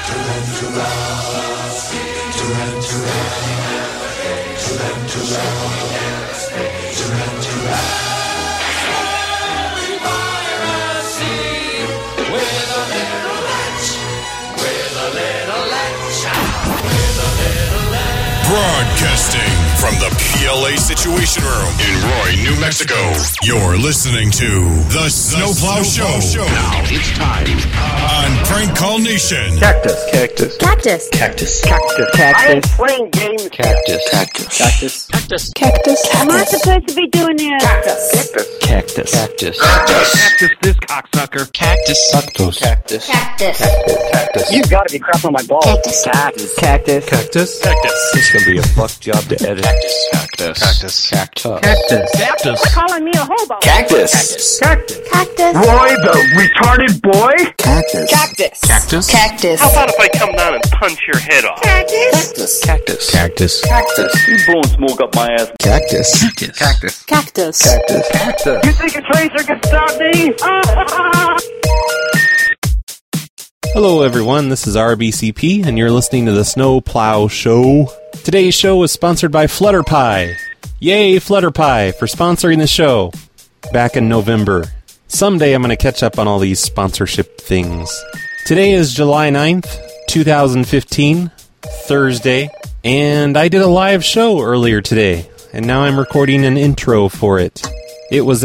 Broadcasting from the PLA Situation Room in Roy, New Mexico. You're listening to The Snowplow Show. Now it's time on Prank Call Nation. Cactus. Cactus. Cactus. Cactus. Cactus. Cactus. I am playing games. Cactus. Cactus. Cactus. Cactus. Cactus. Am I supposed to be doing this? Cactus. Cactus. Cactus. Cactus, this cocksucker. Cactus. Cactus. Cactus. Cactus. Cactus. You gotta be crapping on my balls. Cactus. Cactus. Cactus. Cactus. Cactus. It's gonna be a fuck job to edit. Cactus. Cactus. Cactus. Cactus. Cactus. Cactus. Calling me a hobo. Cactus. Cactus. Cactus. Roy, the retarded boy. Cactus. Cactus. Cactus. Cactus. How about if I come down and punch your head off? Cactus. Cactus. Cactus. Cactus. You blowing smoke up my ass. Cactus. Cactus. Cactus. Cactus. Cactus. Cactus. You think a tracer can stop me? Hello everyone, this is RBCP and you're listening to the Snowplow Show. Today's show is sponsored by Flutterpie. Yay, Flutterpie, for sponsoring the show back in November. Someday I'm going to catch up on all these sponsorship things. Today is July 9th, 2015, Thursday, and I did a live show earlier today, and now I'm recording an intro for it. It was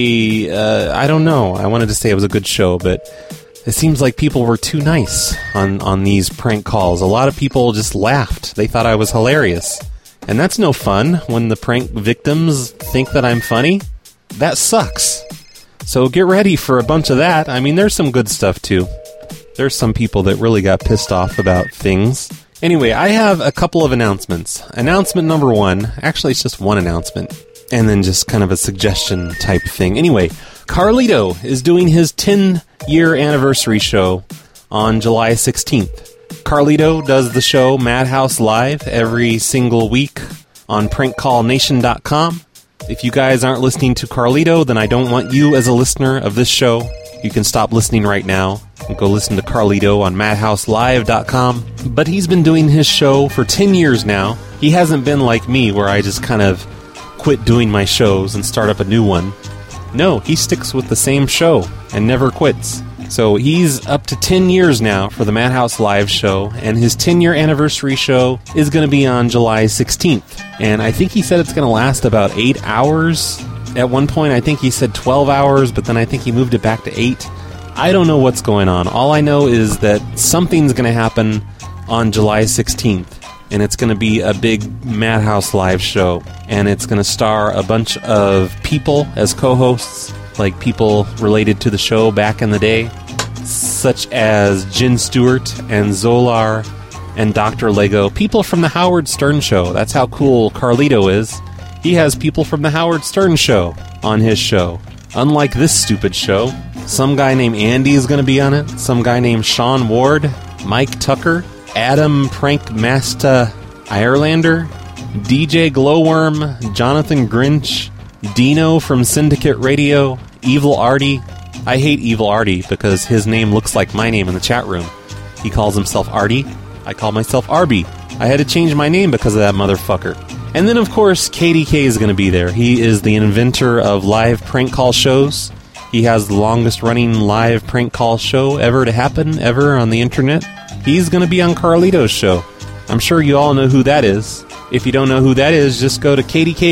I don't know, I wanted to say it was a good show, but it seems like people were too nice on these prank calls. A lot of people just laughed. They thought I was hilarious. And that's no fun when the prank victims think that I'm funny. That sucks. So get ready for a bunch of that. I mean, there's some good stuff too. There's some people that really got pissed off about things. Anyway, I have a couple of announcements. Announcement number one, actually it's just one announcement, and then just kind of a suggestion type thing. Anyway, Carlito is doing his 10-year anniversary show on July 16th. Carlito does the show Madhouse Live every single week on prankcallnation.com. If you guys aren't listening to Carlito, then I don't want you as a listener of this show. You can stop listening right now and go listen to Carlito on madhouselive.com. But he's been doing his show for 10 years now. He hasn't been like me where I just kind of quit doing my shows and start up a new one. No, he sticks with the same show and never quits. So he's up to 10 years now for the Madhouse Live show, and his 10-year anniversary show is going to be on July 16th. And I think he said it's going to last about 8 hours. At one point, I think he said 12 hours, but then I think he moved it back to 8. I don't know what's going on. All I know is that something's going to happen on July 16th. And it's going to be a big Madhouse Live show. And it's going to star a bunch of people as co-hosts, like people related to the show back in the day, such as Jen Stewart and Zolar and Dr. Lego, people from the Howard Stern Show. That's how cool Carlito is. He has people from the Howard Stern Show on his show. Unlike this stupid show, some guy named Andy is going to be on it, some guy named Sean Ward, Mike Tucker, Adam Prankmaster Irelander, DJ Glowworm, Jonathan Grinch, Dino from Syndicate Radio, Evil Artie. I hate Evil Artie because his name looks like my name in the chat room. He calls himself Artie. I call myself Arby. I had to change my name because of that motherfucker. And then, of course, KDK is going to be there. He is the inventor of live prank call shows. He has the longest-running live prank call show ever to happen, ever on the internet. He's going to be on Carlito's show. I'm sure you all know who that is. If you don't know who that is, just go to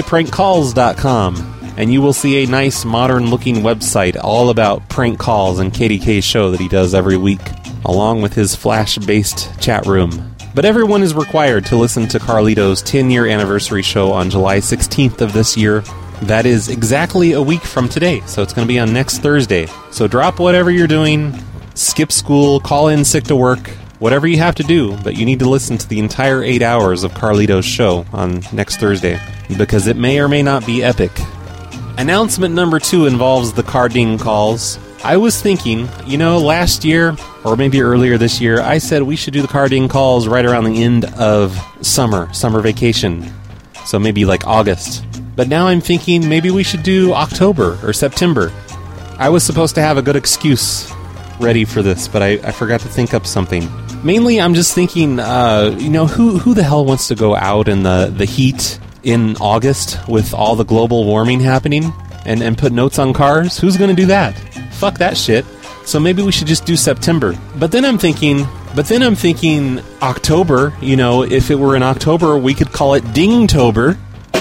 kdkprankcalls.com and you will see a nice modern-looking website all about prank calls and KDK's show that he does every week, along with his Flash-based chat room. But everyone is required to listen to Carlito's 10-year anniversary show on July 16th of this year. That is exactly a week from today, so it's going to be on next Thursday. So drop whatever you're doing, skip school, call in sick to work, whatever you have to do, but you need to listen to the entire 8 hours of Carlito's show on next Thursday, because it may or may not be epic. Announcement number 2 involves the carding calls. I was thinking, last year, or maybe earlier this year, I said we should do the carding calls right around the end of summer vacation. So maybe like August. But now I'm thinking maybe we should do October or September. I was supposed to have a good excuse ready for this, but I forgot to think up something. Mainly, I'm just thinking, who the hell wants to go out in the heat in August with all the global warming happening and put notes on cars? Who's going to do that? Fuck that shit. So maybe we should just do September. But then I'm thinking October. If it were in October, we could call it Dingtober.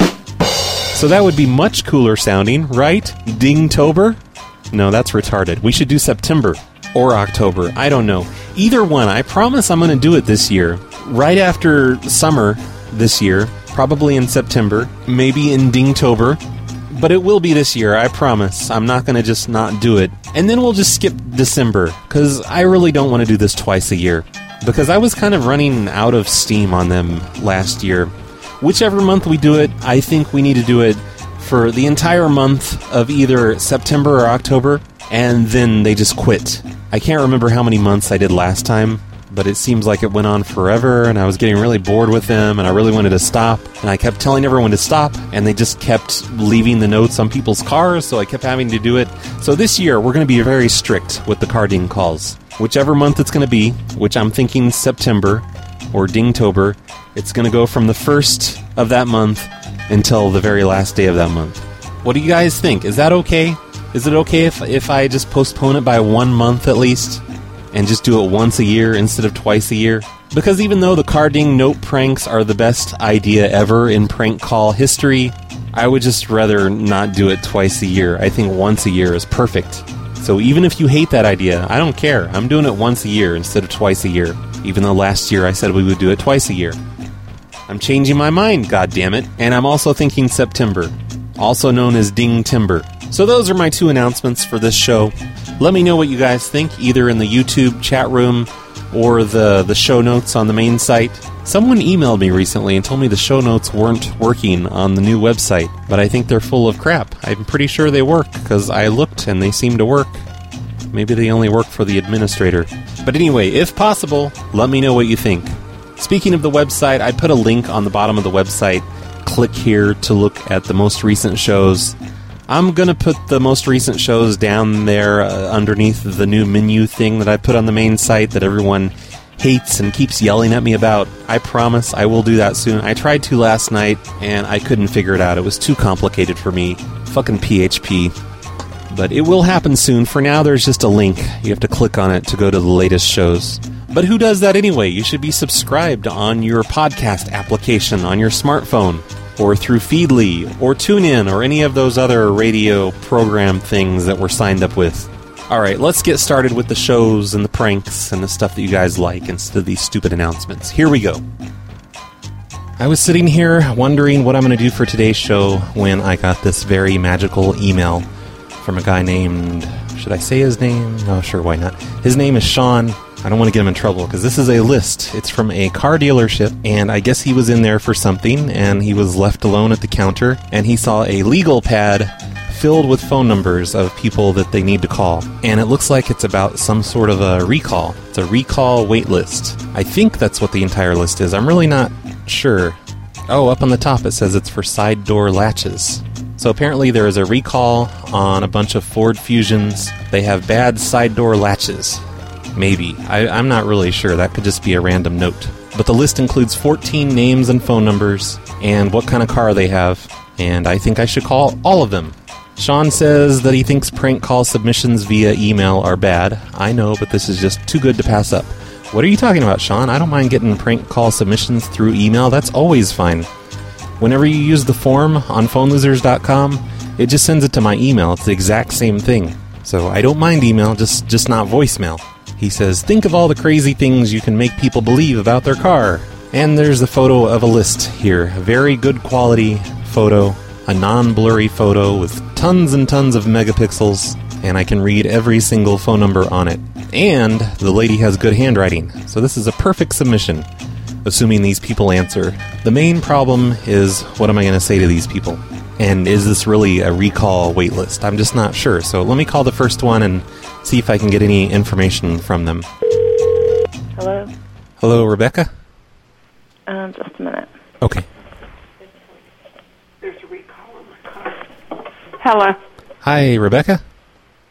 So that would be much cooler sounding, right? Dingtober? No, that's retarded. We should do September or October. I don't know. Either one. I promise I'm going to do it this year. Right after summer this year. Probably in September. Maybe in Dingtober. But it will be this year, I promise. I'm not going to just not do it. And then we'll just skip December, because I really don't want to do this twice a year. Because I was kind of running out of steam on them last year. Whichever month we do it, I think we need to do it for the entire month of either September or October, and then they just quit. I can't remember how many months I did last time, but it seems like it went on forever, and I was getting really bored with them, and I really wanted to stop, and I kept telling everyone to stop, and they just kept leaving the notes on people's cars, so I kept having to do it. So this year, we're going to be very strict with the car ding calls. Whichever month it's going to be, which I'm thinking September, or Dingtober, it's going to go from the first of that month until the very last day of that month. What do you guys think? Is that okay? Is it okay if I just postpone it by 1 month at least? And just do it once a year instead of twice a year? Because even though the car ding note pranks are the best idea ever in prank call history, I would just rather not do it twice a year. I think once a year is perfect. So even if you hate that idea, I don't care. I'm doing it once a year instead of twice a year. Even though last year I said we would do it twice a year. I'm changing my mind, goddammit. And I'm also thinking September, also known as Ding-Timber. So those are my 2 announcements for this show. Let me know what you guys think, either in the YouTube chat room or the show notes on the main site. Someone emailed me recently and told me the show notes weren't working on the new website, but I think they're full of crap. I'm pretty sure they work, because I looked and they seem to work. Maybe they only work for the administrator. But anyway, if possible, let me know what you think. Speaking of the website, I put a link on the bottom of the website. Click here to look at the most recent shows. I'm going to put the most recent shows down there underneath the new menu thing that I put on the main site that everyone hates and keeps yelling at me about. I promise I will do that soon. I tried to last night, and I couldn't figure it out. It was too complicated for me. Fucking PHP. But it will happen soon. For now, there's just a link. You have to click on it to go to the latest shows. But who does that anyway? You should be subscribed on your podcast application on your smartphone, or through Feedly, or TuneIn, or any of those other radio program things that we're signed up with. Alright, let's get started with the shows and the pranks and the stuff that you guys like instead of these stupid announcements. Here we go. I was sitting here wondering what I'm going to do for today's show when I got this very magical email from a guy named... Should I say his name? No, sure, why not? His name is Sean. I don't want to get him in trouble, because this is a list. It's from a car dealership, and I guess he was in there for something, and he was left alone at the counter, and he saw a legal pad filled with phone numbers of people that they need to call. And it looks like it's about some sort of a recall. It's a recall wait list. I think that's what the entire list is. I'm really not sure. Oh, up on the top it says it's for side door latches. So apparently there is a recall on a bunch of Ford Fusions. They have bad side door latches. Maybe. I'm not really sure. That could just be a random note. But the list includes 14 names and phone numbers, and what kind of car they have, and I think I should call all of them. Sean says that he thinks prank call submissions via email are bad. I know, but this is just too good to pass up. What are you talking about, Sean? I don't mind getting prank call submissions through email. That's always fine. Whenever you use the form on phonelosers.com, it just sends it to my email. It's the exact same thing. So I don't mind email, just not voicemail. He says, think of all the crazy things you can make people believe about their car. And there's a photo of a list here. A very good quality photo. A non-blurry photo with tons and tons of megapixels. And I can read every single phone number on it. And the lady has good handwriting. So this is a perfect submission, assuming these people answer. The main problem is, what am I going to say to these people? And is this really a recall wait list? I'm just not sure. So let me call the first one and see if I can get any information from them. Hello? Hello, Rebecca? Just a minute. Okay. Hello? Hi, Rebecca?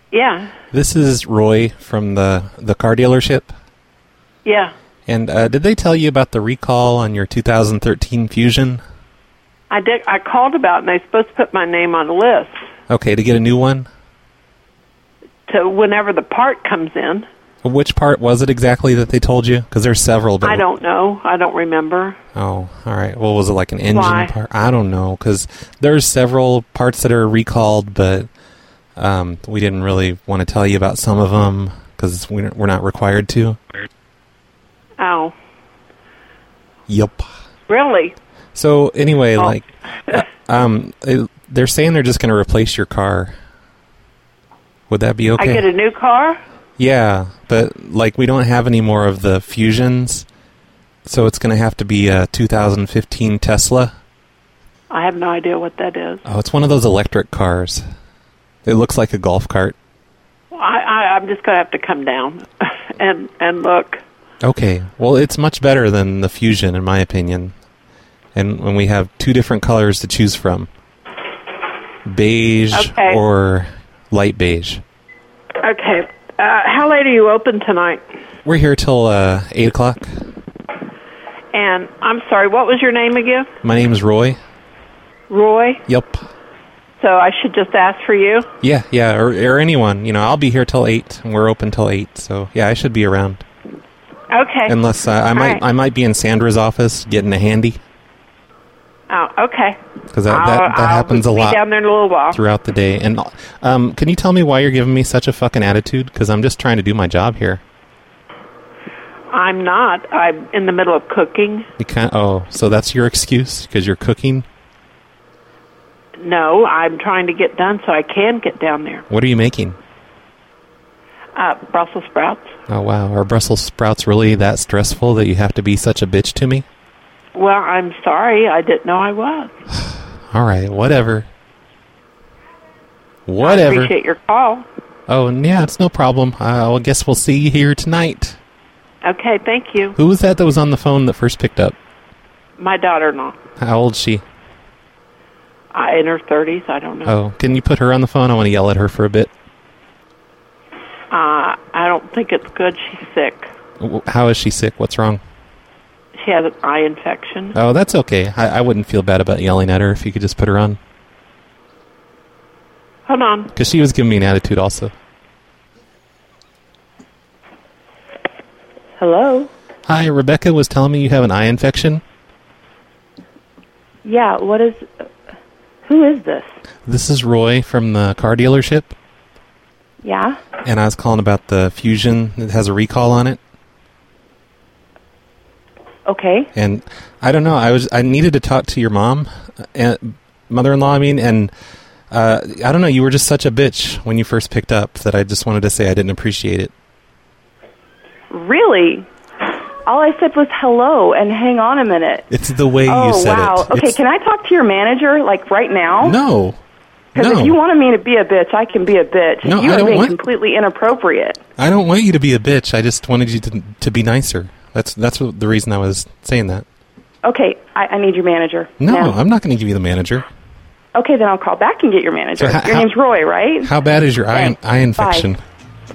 Yeah. This is Roy from the car dealership. Yeah. And did they tell you about the recall on your 2013 Fusion? I did. I called about it, and they're supposed to put my name on the list. Okay, to get a new one? To whenever the part comes in. Which part was it exactly that they told you? Because there's several. But I don't know. I don't remember. Oh, all right. Well, was it like an engine Why? part? I don't know, because there's several parts that are recalled, but we didn't really want to tell you about some of them because we're not required to. Oh. Yup. Really? So anyway, they're saying they're just going to replace your car. Would that be okay? I get a new car? Yeah, but we don't have any more of the Fusions, so it's going to have to be a 2015 Tesla. I have no idea what that is. Oh, it's one of those electric cars. It looks like a golf cart. I'm just going to have to come down and look. Okay, well, it's much better than the Fusion, in my opinion. And when we have two different colors to choose from, beige or light beige. Okay. How late are you open tonight? We're here till 8 o'clock. And I'm sorry, what was your name again? My name's Roy. Roy? Yep. So I should just ask for you? Yeah, or anyone. You know, I'll be here till 8, and we're open till 8. So yeah, I should be around. Okay. Unless I might be in Sandra's office getting a handy. Oh, okay. Because that happens a lot. I'll be down there in a little while. Throughout the day. And can you tell me why you're giving me such a fucking attitude? Because I'm just trying to do my job here. I'm not. I'm in the middle of cooking. So that's your excuse? Because you're cooking? No, I'm trying to get done so I can get down there. What are you making? Brussels sprouts. Oh, wow. Are Brussels sprouts really that stressful that you have to be such a bitch to me? Well, I'm sorry. I didn't know I was. All right, whatever. I appreciate your call. Oh, yeah, it's no problem. I guess we'll see you here tonight. Okay, thank you. Who was that was on the phone that first picked up? My daughter-in-law. How old is she? In her 30s, I don't know. Oh, can you put her on the phone? I want to yell at her for a bit. I don't think it's good. She's sick. How is she sick? What's wrong? She has an eye infection. Oh, that's okay. I wouldn't feel bad about yelling at her if you could just put her on. Hold on. Because she was giving me an attitude also. Hello? Hi, Rebecca was telling me you have an eye infection. Yeah, who is this? This is Roy from the car dealership. Yeah? And I was calling about the Fusion that has a recall on it. Okay. And I don't know, I needed to talk to your mom, mother-in-law, and I don't know, you were just such a bitch when you first picked up that I just wanted to say I didn't appreciate it. Really? All I said was hello and hang on a minute. It's the way you said it. Oh, wow. Okay, can I talk to your manager, right now? No. Because if you wanted me to be a bitch, I can be a bitch. No, you are being completely inappropriate. I don't want you to be a bitch. I just wanted you to be nicer. That's the reason I was saying that. Okay, I need your manager. No, now. I'm not going to give you the manager. Okay, then I'll call back and get your manager. So your name's Roy, right? How bad is your eye infection? Bye.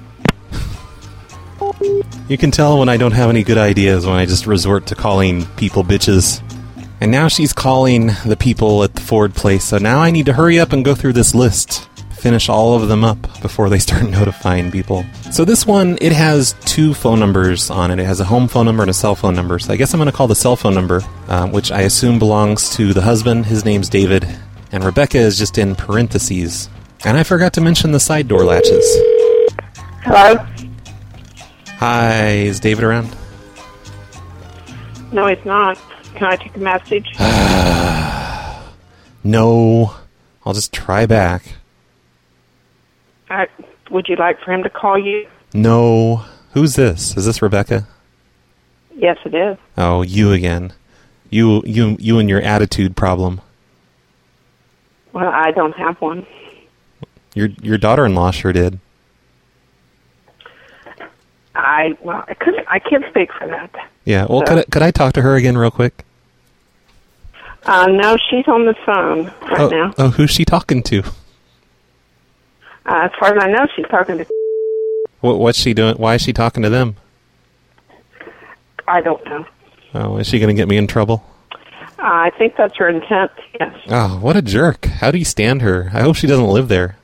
You can tell when I don't have any good ideas when I just resort to calling people bitches. And now she's calling the people at the Ford place, so now I need to hurry up and go through this list. Finish all of them up before they start notifying people. So this one, it has 2 phone numbers on it. It has a home phone number and a cell phone number. So I guess I'm going to call the cell phone number, which I assume belongs to the husband. His name's David. And Rebecca is just in parentheses. And I forgot to mention the side door latches. Hello? Hi, is David around? No, he's not. Can I take a message? No. I'll just try back. Would you like for him to call you? No. Who's this? Is this Rebecca? Yes, it is. Oh, you again. You and your attitude problem. Well, I don't have one. Your daughter-in-law sure did. I can't speak for that. Yeah, well, So- could I talk to her again real quick? No, she's on the phone right now. Oh, who's she talking to? As far as I know, she's talking to... What's she doing? Why is she talking to them? I don't know. Oh, is she going to get me in trouble? I think that's her intent, yes. Oh, what a jerk. How do you stand her? I hope she doesn't live there.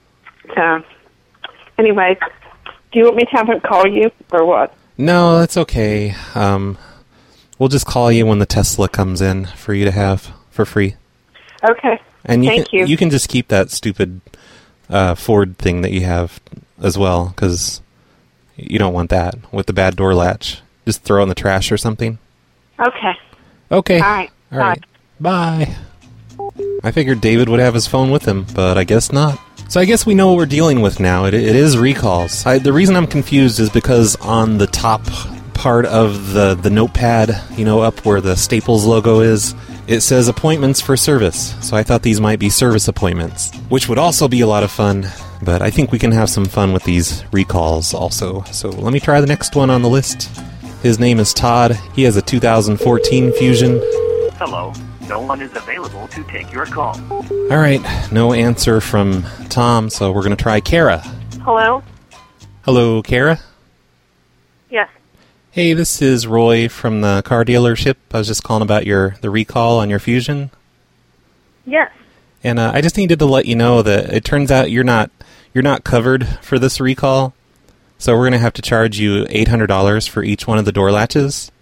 Anyway, do you want me to have her call you, or what? No, that's okay. We'll just call you when the Tesla comes in for you to have for free. Okay. And Thank you. You can just keep that stupid Ford thing that you have as well, because you don't want that with the bad door latch. Just throw it in the trash or something. Okay. Okay. All right. Bye. I figured David would have his phone with him, but I guess not. So I guess we know what we're dealing with now. It is recalls. The reason I'm confused is because on the top part of the notepad, up where the Staples logo is, it says appointments for service. So I thought these might be service appointments, which would also be a lot of fun. But I think we can have some fun with these recalls also. So let me try the next one on the list. His name is Todd. He has a 2014 Fusion. Hello. No one is available to take your call. All right, no answer from Tom, so we're going to try Kara. Hello? Hello, Kara? Yes. Hey, this is Roy from the car dealership. I was just calling about the recall on your Fusion. Yes. And I just needed to let you know that it turns out you're not covered for this recall, so we're going to have to charge you $800 for each one of the door latches.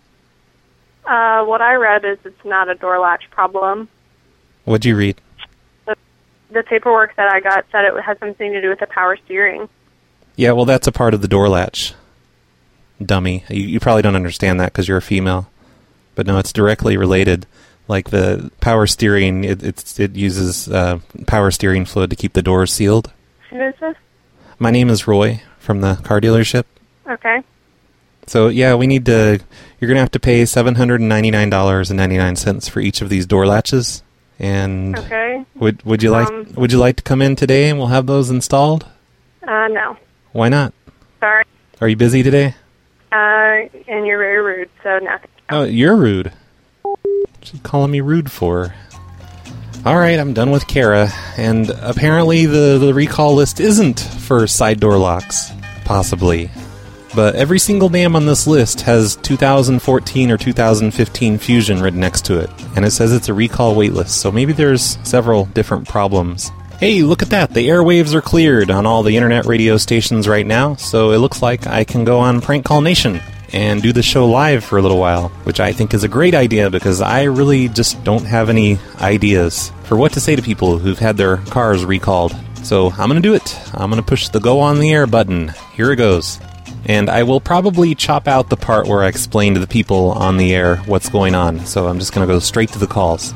What I read is it's not a door latch problem. What'd you read? The paperwork that I got said it has something to do with the power steering. Yeah, well, that's a part of the door latch. Dummy. You probably don't understand that because you're a female. But no, it's directly related. Like the power steering, it uses power steering fluid to keep the doors sealed. Who is this? My name is Roy from the car dealership. Okay. So, yeah, you're going to have to pay $799.99 for each of these door latches. And okay. Would you like to come in today and we'll have those installed? No. Why not? Sorry. Are you busy today? And you're very rude, so no. Oh, you're rude. What's she calling me rude for? All right, I'm done with Kara. And apparently the recall list isn't for side door locks. Possibly. But every single name on this list has 2014 or 2015 Fusion written next to it. And it says it's a recall waitlist, so maybe there's several different problems. Hey, look at that! The airwaves are cleared on all the internet radio stations right now, so it looks like I can go on Prank Call Nation and do the show live for a little while, which I think is a great idea because I really just don't have any ideas for what to say to people who've had their cars recalled. So I'm going to do it. I'm going to push the Go on the Air button. Here it goes. And I will probably chop out the part where I explain to the people on the air what's going on. So I'm just going to go straight to the calls.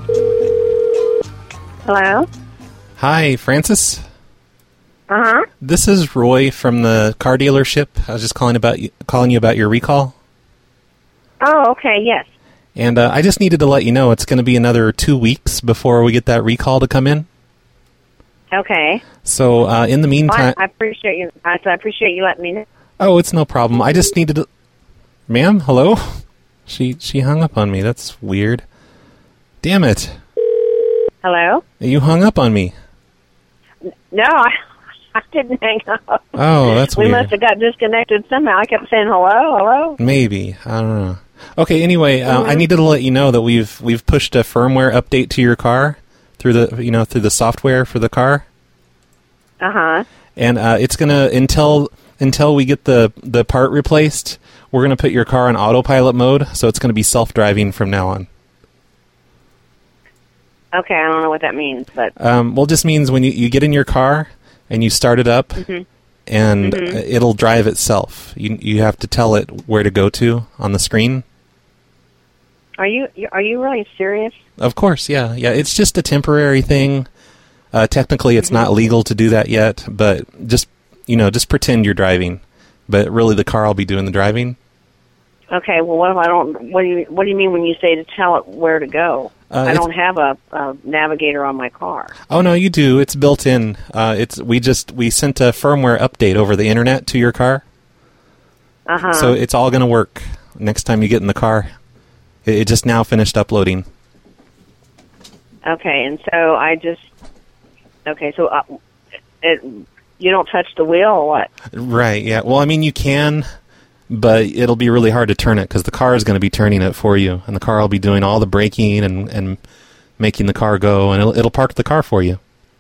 Hello? Hi, Francis? Uh-huh. This is Roy from the car dealership. I was just calling you about your recall. Oh, okay, yes. And I just needed to let you know it's going to be another 2 weeks before we get that recall to come in. Okay. So in the meantime... I appreciate you. I appreciate you letting me know. Oh, it's no problem. I just needed to... Ma'am, hello? She hung up on me. That's weird. Damn it. Hello? You hung up on me. No, I didn't hang up. Oh, that's weird. We must have got disconnected somehow. I kept saying hello. Maybe. I don't know. Okay, anyway, I needed to let you know that we've pushed a firmware update to your car through the software for the car. Uh-huh. And it's going to until we get the part replaced, we're going to put your car on autopilot mode, so it's going to be self-driving from now on. Okay, I don't know what that means, but... Well, it just means when you get in your car and you start it up, and it'll drive itself. You have to tell it where to go to on the screen. Are you really serious? Of course, yeah. It's just a temporary thing. Technically, it's not legal to do that yet, but just pretend you're driving. But really, the car will be doing the driving. Okay, well, what if I don't... What do you mean when you say to tell it where to go? I don't have a navigator on my car. Oh, no, you do. It's built in. We sent a firmware update over the internet to your car. Uh-huh. So it's all going to work next time you get in the car. It just now finished uploading. Okay, and so I just... Okay, so You don't touch the wheel or what? Right, yeah. Well, I mean, you can, but it'll be really hard to turn it because the car is going to be turning it for you, and the car will be doing all the braking and making the car go, and it'll park the car for you.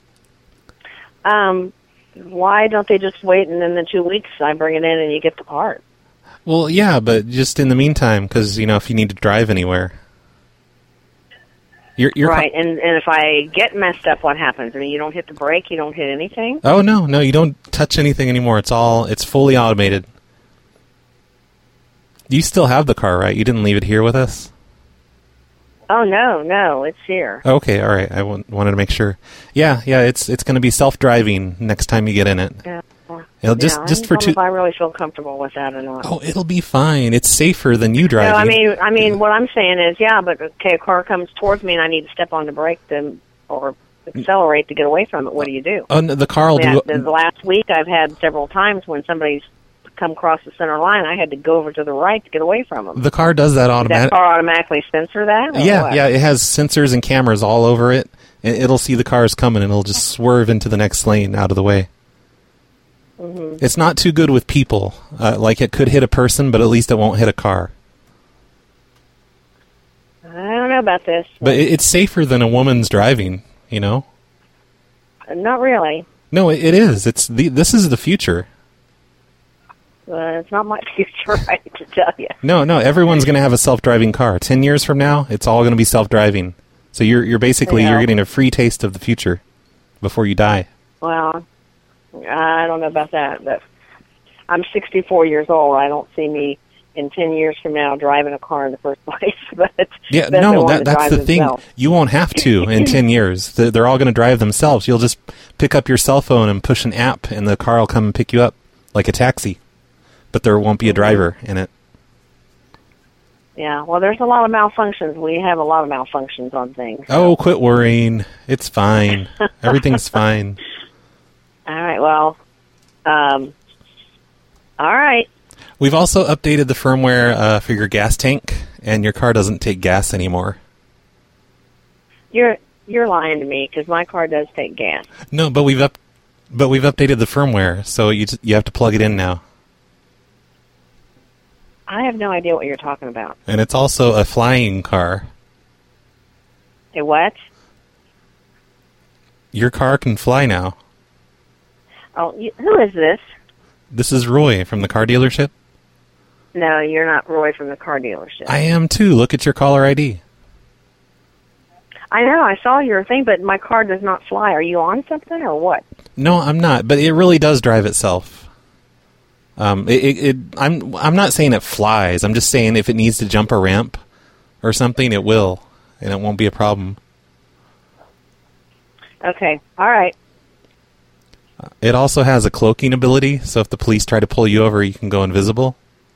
Why don't they just wait, and in the 2 weeks I bring it in and you get the part? Well, yeah, but just in the meantime, because, if you need to drive anywhere. You're right, and if I get messed up, what happens? I mean, you don't hit the brake, you don't hit anything? Oh, no, you don't touch anything anymore. It's fully automated. You still have the car, right? You didn't leave it here with us? Oh, no, it's here. Okay, all right. I wanted to make sure. Yeah, it's going to be self-driving next time you get in it. Yeah. It'll just for 2. If I really feel comfortable with that or not. Oh, it'll be fine. It's safer than you driving. No, I mean, what I'm saying is, but okay, a car comes towards me and I need to step on the brake or accelerate to get away from it. What do? Oh, no, the car will do. The last week, I've had several times when somebody's come across the center line, I had to go over to the right to get away from them. The car does that automatically. Does that car automatically censor that? Yeah, it has sensors and cameras all over it. It'll see the cars coming and it'll just swerve into the next lane out of the way. Mm-hmm. It's not too good with people. Like it could hit a person, but at least it won't hit a car. I don't know about this. But it's safer than a woman's driving, Not really. No, it is. This is the future. It's not my future, I have to tell you. No, everyone's going to have a self-driving car. 10 years from now, it's all going to be self-driving. So you're basically you're getting a free taste of the future before you die. Well, I don't know about that, but I'm 64 years old. I don't see me in 10 years from now driving a car in the first place. But yeah, no, that's the thing. You won't have to in 10 years. They're all going to drive themselves. You'll just pick up your cell phone and push an app, and the car will come and pick you up like a taxi. But there won't be a driver in it. Yeah, well, there's a lot of malfunctions. We have a lot of malfunctions on things. So. Oh, quit worrying. It's fine. Everything's fine. All right, well, all right. We've also updated the firmware for your gas tank, and your car doesn't take gas anymore. You're lying to me, because my car does take gas. No, but we've updated the firmware, so you have to plug it in now. I have no idea what you're talking about. And it's also a flying car. A what? Your car can fly now. Oh, who is this? This is Roy from the car dealership. No, you're not Roy from the car dealership. I am too. Look at your caller ID. I know. I saw your thing, but my car does not fly. Are you on something or what? No, I'm not. But it really does drive itself. I'm not saying it flies. I'm just saying if it needs to jump a ramp or something, it will, and it won't be a problem. Okay. All right. It also has a cloaking ability, so if the police try to pull you over, you can go invisible.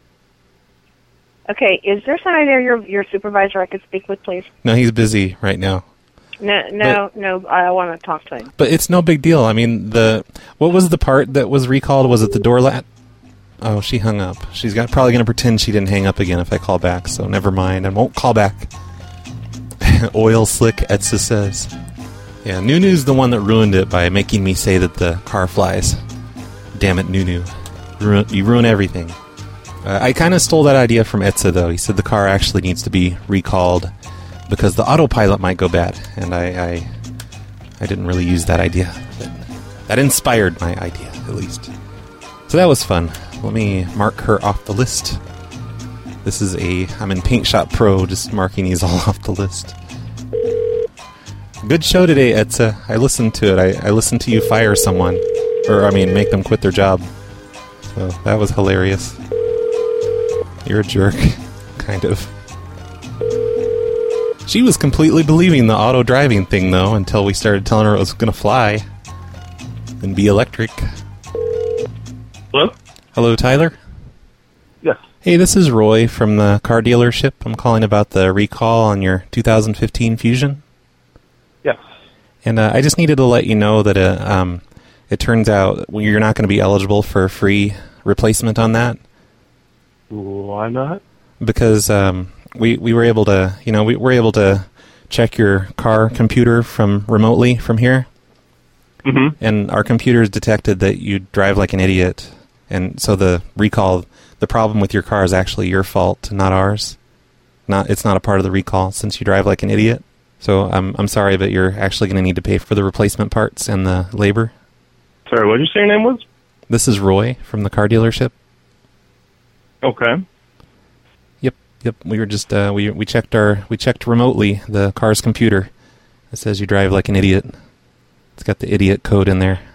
Okay. Is there somebody there, your supervisor, I could speak with, please? No, he's busy right now. No. I want to talk to him. But it's no big deal. I mean, what was the part that was recalled? Was it the door latch? Oh, she hung up. She's probably going to pretend she didn't hang up again if I call back, so never mind. I won't call back. Oil slick, Etsa says. Yeah, Nunu's the one that ruined it by making me say that the car flies. Damn it, Nunu. You ruin everything. I kind of stole that idea from Etsa, though. He said the car actually needs to be recalled because the autopilot might go bad, and I didn't really use that idea. But that inspired my idea, at least. So that was fun. Let me mark her off the list. I'm in Paint Shop Pro, just marking these all off the list. Good show today, Etsa. I listened to it. I listened to you fire someone. Make them quit their job. So that was hilarious. You're a jerk. Kind of. She was completely believing the auto-driving thing, though, until we started telling her it was going to fly and be electric. Hello? Hello, Tyler? Yes. Hey, this is Roy from the car dealership. I'm calling about the recall on your 2015 Fusion. Yes. And I just needed to let you know that it turns out you're not going to be eligible for a free replacement on that. Why not? Because we were able to, we were able to check your car computer from remotely from here. and our computers detected that you drive like an idiot, and so the problem with your car is actually your fault, not ours. It's not a part of the recall since you drive like an idiot. So I'm sorry, but you're actually going to need to pay for the replacement parts and the labor. Sorry, what did you say your name was? This is Roy from the car dealership. Okay. Yep. We were just we checked remotely the car's computer. It says you drive like an idiot. It's got the idiot code in there.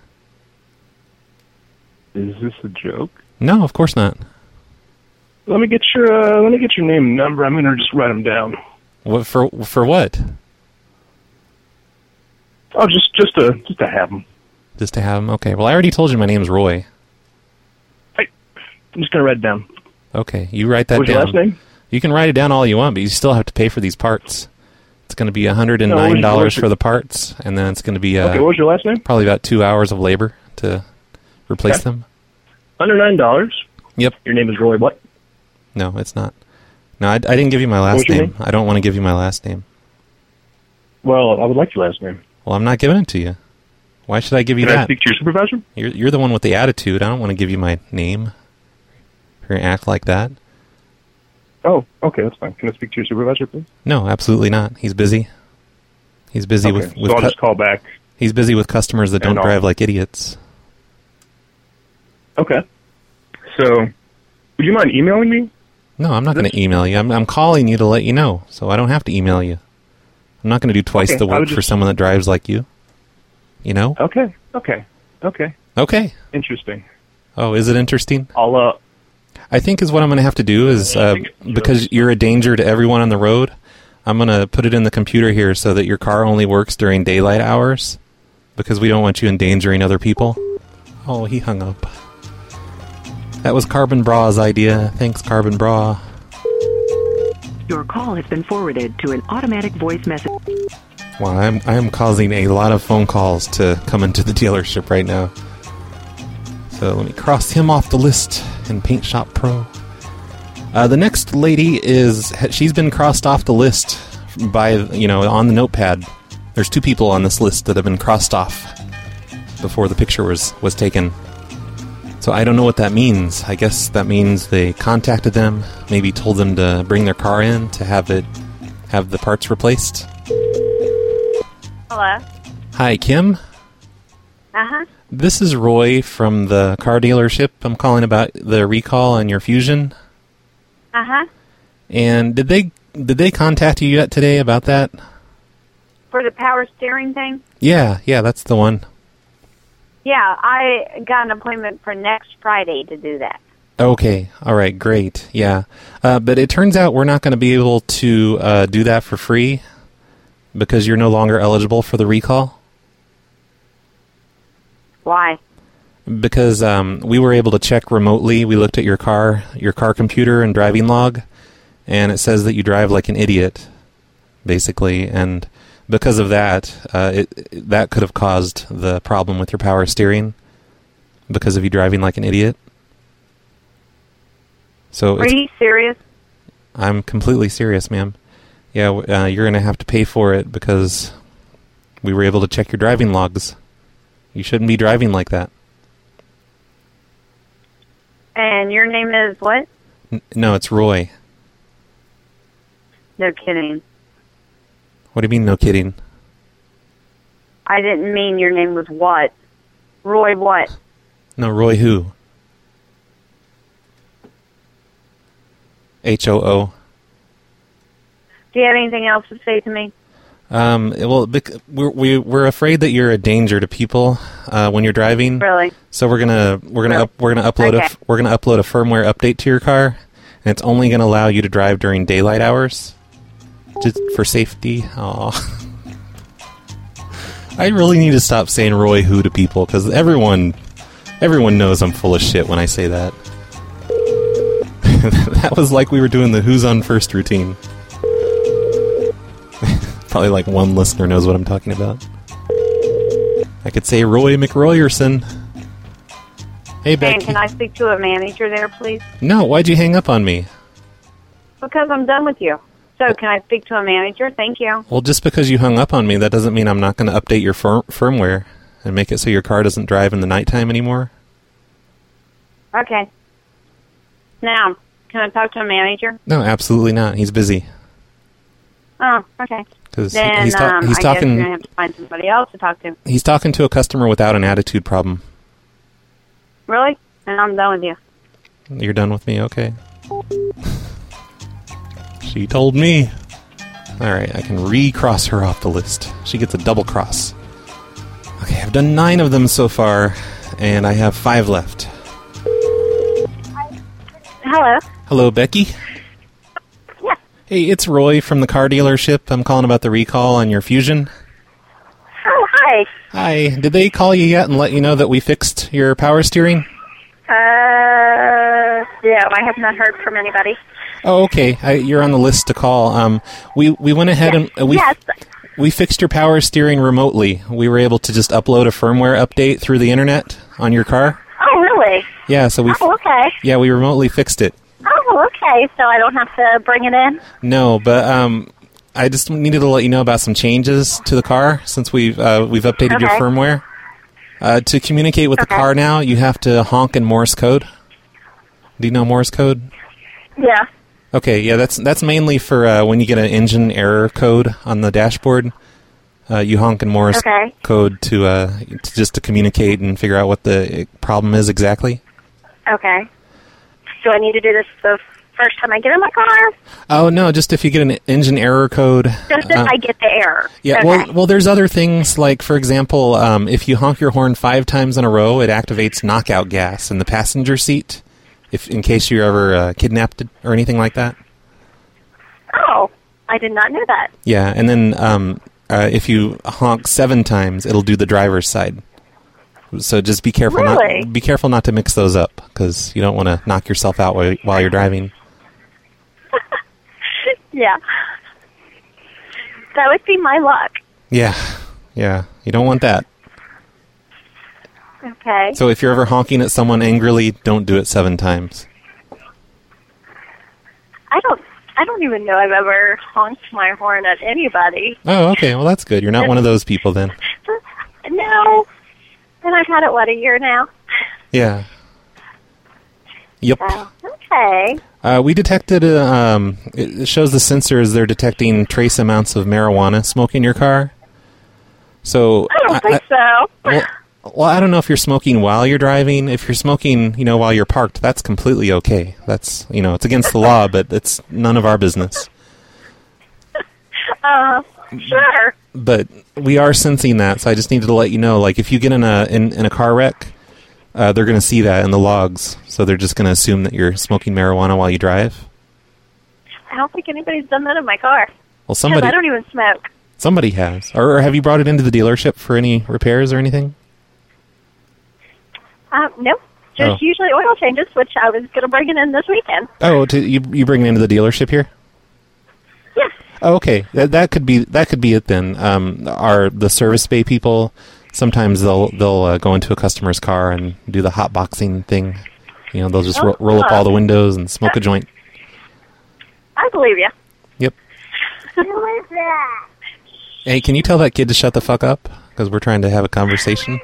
Is this a joke? No, of course not. Let me get your name and number. I'm gonna just write them down. What for what? Oh, just to have them. Just to have them. Okay. Well, I already told you my name's Roy. Hey, I'm just gonna write it down. Okay, you write that What's down. your last name? You can write it down all you want, but you still have to pay for these parts. It's going to be $109 for the parts, and then it's going to be okay. What was your last name? Probably about 2 hours of labor to replace them. $109. Yep. Your name is Roy what? No, it's not. No, I didn't give you my last name. I don't want to give you my last name. Well, I would like your last name. Well, I'm not giving it to you. Why should I give you that? Can I speak to your supervisor? You're the one with the attitude. I don't want to give you my name. You're going to act like that. Oh, okay, that's fine. Can I speak to your supervisor, please? No, absolutely not. He's busy. He's busy with so I'll just call back. He's busy with customers that don't drive like idiots. Okay. So, would you mind emailing me? No, I'm not going to email you. I'm calling you to let you know, so I don't have to email you. I'm not going to do twice the work for someone that drives like you. You know? Okay. Interesting. Oh, is it interesting? I'll, I think is what I'm going to have to do is, because you're a danger to everyone on the road, I'm going to put it in the computer here so that your car only works during daylight hours, because we don't want you endangering other people. Oh, he hung up. That was Carbon Bra's idea. Thanks, Carbon Bra. Your call has been forwarded to an automatic voice message. Wow, I am causing a lot of phone calls to come into the dealership right now. So let me cross him off the list in Paint Shop Pro. The next lady she's been crossed off the list by, on the notepad. There's 2 people on this list that have been crossed off before the picture was taken. So I don't know what that means. I guess that means they contacted them, maybe told them to bring their car in to have the parts replaced. Hello? Hi, Kim? Uh-huh. This is Roy from the car dealership. I'm calling about the recall on your Fusion. Uh-huh. And did they contact you yet today about that? For the power steering thing? Yeah, that's the one. Yeah, I got an appointment for next Friday to do that. Okay, all right, great, yeah. But it turns out we're not going to be able to do that for free because you're no longer eligible for the recall. Why? Because we were able to check remotely. We looked at your car computer and driving log, and it says that you drive like an idiot, basically. And because of that, that could have caused the problem with your power steering because of you driving like an idiot. So are you serious? I'm completely serious, ma'am. Yeah, you're going to have to pay for it because we were able to check your driving logs. You shouldn't be driving like that. And your name is what? No, it's Roy. No kidding. What do you mean, no kidding? I didn't mean your name was what? Roy what? No, Roy who? H-O-O. Do you have anything else to say to me? Well, we're afraid that you're a danger to people when you're driving. Really? So we're gonna upload a firmware update to your car, and it's only gonna allow you to drive during daylight hours, just for safety. Aw. I really need to stop saying Roy who to people because everyone knows I'm full of shit when I say that. That was like we were doing the Who's on First routine. Probably like one listener knows what I'm talking about. I could say Roy McRoyerson. Hey, Becky. And can I speak to a manager there, please? No, why'd you hang up on me? Because I'm done with you. So can I speak to a manager? Thank you. Well, just because you hung up on me, that doesn't mean I'm not going to update your firmware. and make it so your car doesn't drive in the nighttime anymore. Okay. Now, can I talk to a manager? No, absolutely not. He's busy. Oh, okay. Because Then he's I guess talking. you're going to have to find somebody else to talk to. He's talking to a customer without an attitude problem. Really? And I'm done with you. You're done with me? Okay. She told me. Alright, I can recross her off the list. She gets a double cross. Okay, I've done 9 of them so far, and I have 5 left. Hello? Hello, Becky? Yeah. Hey, it's Roy from the car dealership. I'm calling about the recall on your Fusion. Oh, hi. Hi. Did they call you yet and let you know that we fixed your power steering? Yeah, I have not heard from anybody. Oh, okay. You're on the list to call. We went ahead and we fixed your power steering remotely. We were able to just upload a firmware update through the internet on your car. Oh, really? Yeah, so we okay. Yeah, we remotely fixed it. Oh, okay. So I don't have to bring it in? No, but I just needed to let you know about some changes to the car since we've updated your firmware. To communicate with the car now, you have to honk in Morse code. Do you know Morse code? Yeah. Okay, yeah, that's mainly for when you get an engine error code on the dashboard. You honk in Morse code to just to communicate and figure out what the problem is exactly. Okay. Do I need to do this the first time I get in my car? Oh, no, just if you get an engine error code. Just if I get the error. Yeah, okay. well, there's other things, like, for example, if you honk your horn 5 times in a row, it activates knockout gas in the passenger seat, in case you're ever kidnapped or anything like that. Oh, I did not know that. Yeah, and then if you honk 7 times, it'll do the driver's side. So just be careful. Really? Be careful not to mix those up, because you don't want to knock yourself out while you're driving. Yeah. That would be my luck. Yeah. You don't want that. Okay. So if you're ever honking at someone angrily, don't do it 7 times. I don't even know I've ever honked my horn at anybody. Oh, okay. Well, that's good. You're not one of those people then. No. And I've had it, a year now? Yeah. Yep. Oh, okay. We detected, it shows the sensors, they're detecting trace amounts of marijuana smoke in your car. So I don't think so. Well, I don't know if you're smoking while you're driving. If you're smoking, while you're parked, that's completely okay. That's, it's against the law, but it's none of our business. Sure. But we are sensing that, so I just needed to let you know, like, if you get in a car wreck, they're going to see that in the logs, so they're just going to assume that you're smoking marijuana while you drive. I don't think anybody's done that in my car. Well, somebody... I don't even smoke. Somebody has. Or have you brought it into the dealership for any repairs or anything? No. Just usually oil changes, which I was going to bring it in this weekend. Oh, you bring it into the dealership here? Yes. Oh, okay. That could be it then. The service bay people, sometimes they'll go into a customer's car and do the hot boxing thing. They'll just roll up all the windows and smoke a joint. I believe you. Yep. Who is that? Hey, can you tell that kid to shut the fuck up? Because we're trying to have a conversation.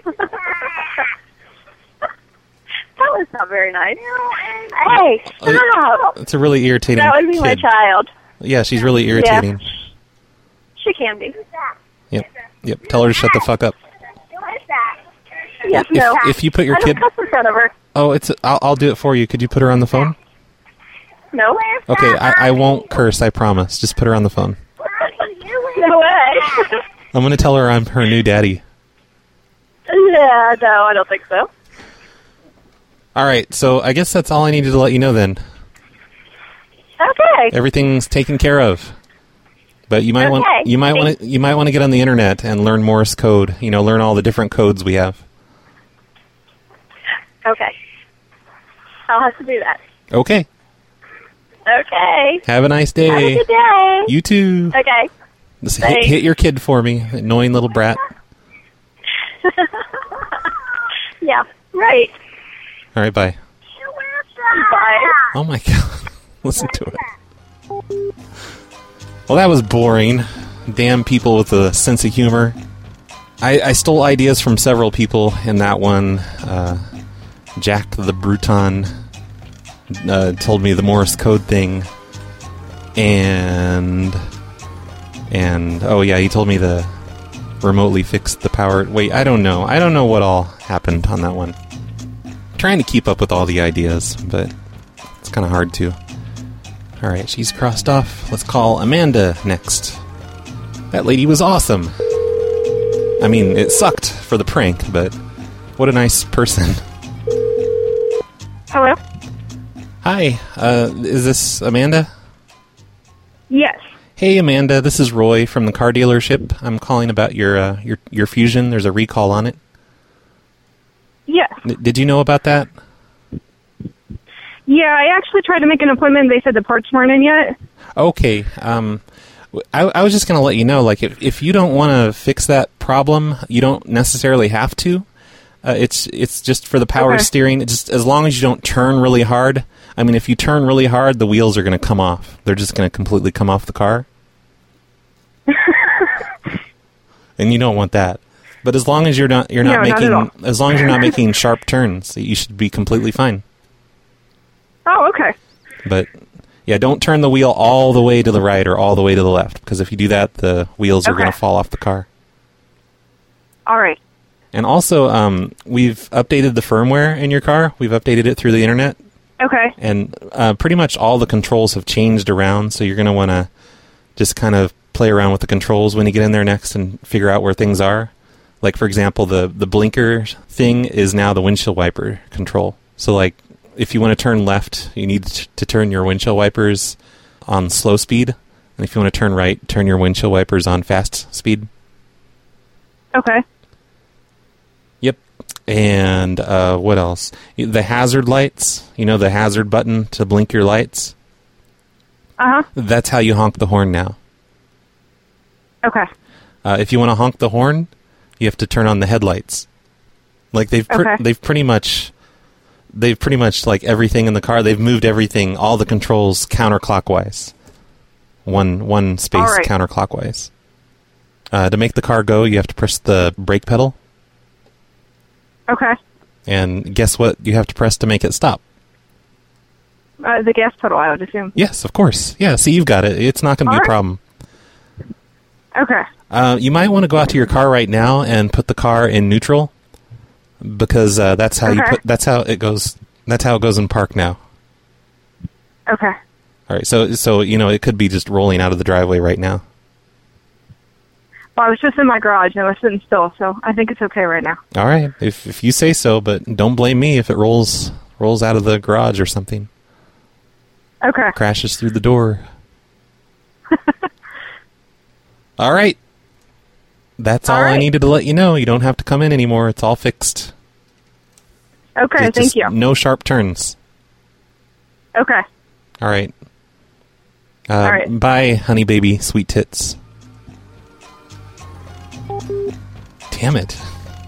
That was not very nice. Hey, stop! It's a really irritating That would be kid. my child. Yeah, she's really irritating. Yeah. She can be. Yep. Tell her to shut the fuck up. Yes, if you put your kid... I don't cuss in front of her. Oh, I'll do it for you. Could you put her on the phone? No. Okay, I won't curse, I promise. Just put her on the phone. No way. I'm going to tell her I'm her new daddy. Yeah, no, I don't think so. All right, so I guess that's all I needed to let you know then. Okay. Everything's taken care of. But you might want to get on the internet and learn Morse code, learn all the different codes we have. Okay. I'll have to do that. Okay. Okay. Have a nice day. Have a good day. You too. Okay. Just hit your kid for me, annoying little brat. Yeah, right. All right, bye. Bye. Oh my God. Listen to it. Well, that was boring. Damn people with a sense of humor. I stole ideas from several people in that one. Jack the Bruton told me the Morse code thing, and oh yeah, he told me to remotely fix the power. Wait, I don't know what all happened on that one. Trying to keep up with all the ideas, but it's kind of hard to. Alright, she's crossed off. Let's call Amanda next. That lady was awesome. I mean, it sucked for the prank, but what a nice person. Hello? Hi, is this Amanda? Yes. Hey Amanda, this is Roy from the car dealership. I'm calling about your Fusion. There's a recall on it. Yes. Did you know about that? Yeah, I actually tried to make an appointment. They said the parts weren't in yet. Okay. I was just going to let you know, like, if you don't want to fix that problem, you don't necessarily have to. It's just for the power steering. It's just as long as you don't turn really hard. I mean, if you turn really hard, the wheels are going to come off. They're just going to completely come off the car. And you don't want that. But as long as you're not making sharp turns, you should be completely fine. Oh, okay. But yeah, don't turn the wheel all the way to the right or all the way to the left, because if you do that, the wheels are going to fall off the car. All right. And also, we've updated the firmware in your car. We've updated it through the internet. Okay. And pretty much all the controls have changed around, so you're going to want to just kind of play around with the controls when you get in there next and figure out where things are. Like, for example, the blinker thing is now the windshield wiper control. So, like, if you want to turn left, you need to turn your windshield wipers on slow speed. And if you want to turn right, turn your windshield wipers on fast speed. Okay. Yep. And what else? The hazard lights. You know, the hazard button to blink your lights? Uh-huh. That's how you honk the horn now. Okay. If you want to honk the horn, you have to turn on the headlights. Like, they've pretty much like everything in the car. They've moved everything, all the controls counterclockwise. One space counterclockwise. To make the car go, you have to press the brake pedal. Okay. And guess what you have to press to make it stop? The gas pedal, I would assume. Yes, of course. Yeah, see, you've got it. It's not going to be a problem. Okay. You might want to go out to your car right now and put the car in neutral, because that's how that's how it goes in park now. Okay. All right. So you know, it could be just rolling out of the driveway right now. Well, I was just in my garage and I was sitting still, so I think it's okay right now. All right. If you say so, but don't blame me if it rolls out of the garage or something. Okay. Crashes through the door. All right. That's all I needed to let you know. You don't have to come in anymore. It's all fixed. Okay, thank you. No sharp turns. Okay. All right. All right. Bye, honey baby, sweet tits. Damn it.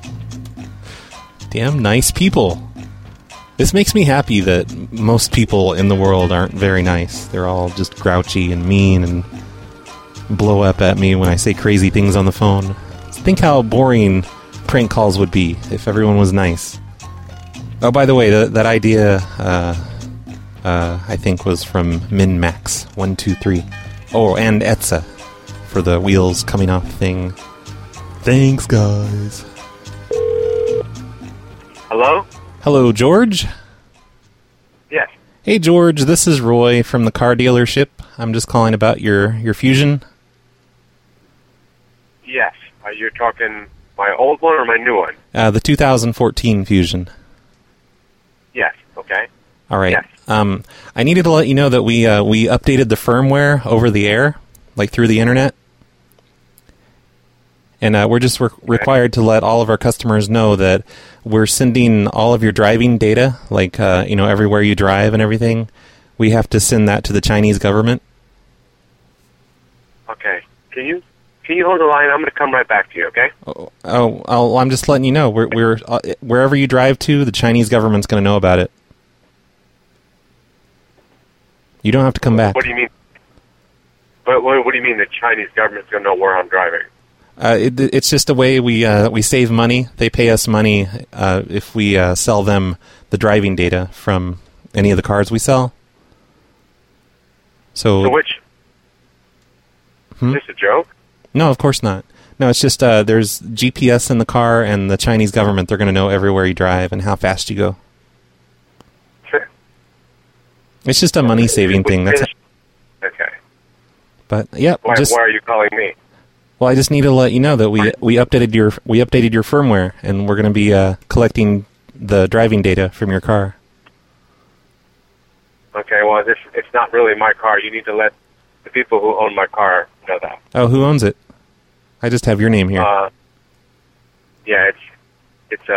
Damn nice people. This makes me happy that most people in the world aren't very nice. They're all just grouchy and mean and blow up at me when I say crazy things on the phone. Think how boring prank calls would be if everyone was nice. Oh, by the way, that idea, I think, was from MinMax123. Oh, and Etza for the wheels coming off thing. Thanks, guys. Hello? Hello, George? Yes. Hey, George, this is Roy from the car dealership. I'm just calling about your Fusion. Yes. You're talking my old one or my new one? The 2014 Fusion. Yes. Okay. All right. Yes. I needed to let you know that we updated the firmware over the air, like through the internet. And we're just required to let all of our customers know that we're sending all of your driving data, like everywhere you drive and everything. We have to send that to the Chinese government. Okay. Can you hold the line? I'm going to come right back to you. Okay. I'm just letting you know. We're wherever you drive to, the Chinese government's going to know about it. You don't have to come back. What do you mean? What do you mean the Chinese government's going to know where I'm driving? It's just a way we save money. They pay us money if we sell them the driving data from any of the cars we sell. So which? Is this a joke? No, of course not. No, it's just there's GPS in the car, and the Chinese government, they're going to know everywhere you drive and how fast you go. Sure. It's just a money-saving thing. That's okay. But yeah, Why are you calling me? Well, I just need to let you know that we updated your firmware, and we're going to be collecting the driving data from your car. Okay, well, it's not really my car. You need to let the people who own my car know that. Oh, who owns it? I just have your name here. Yeah, it's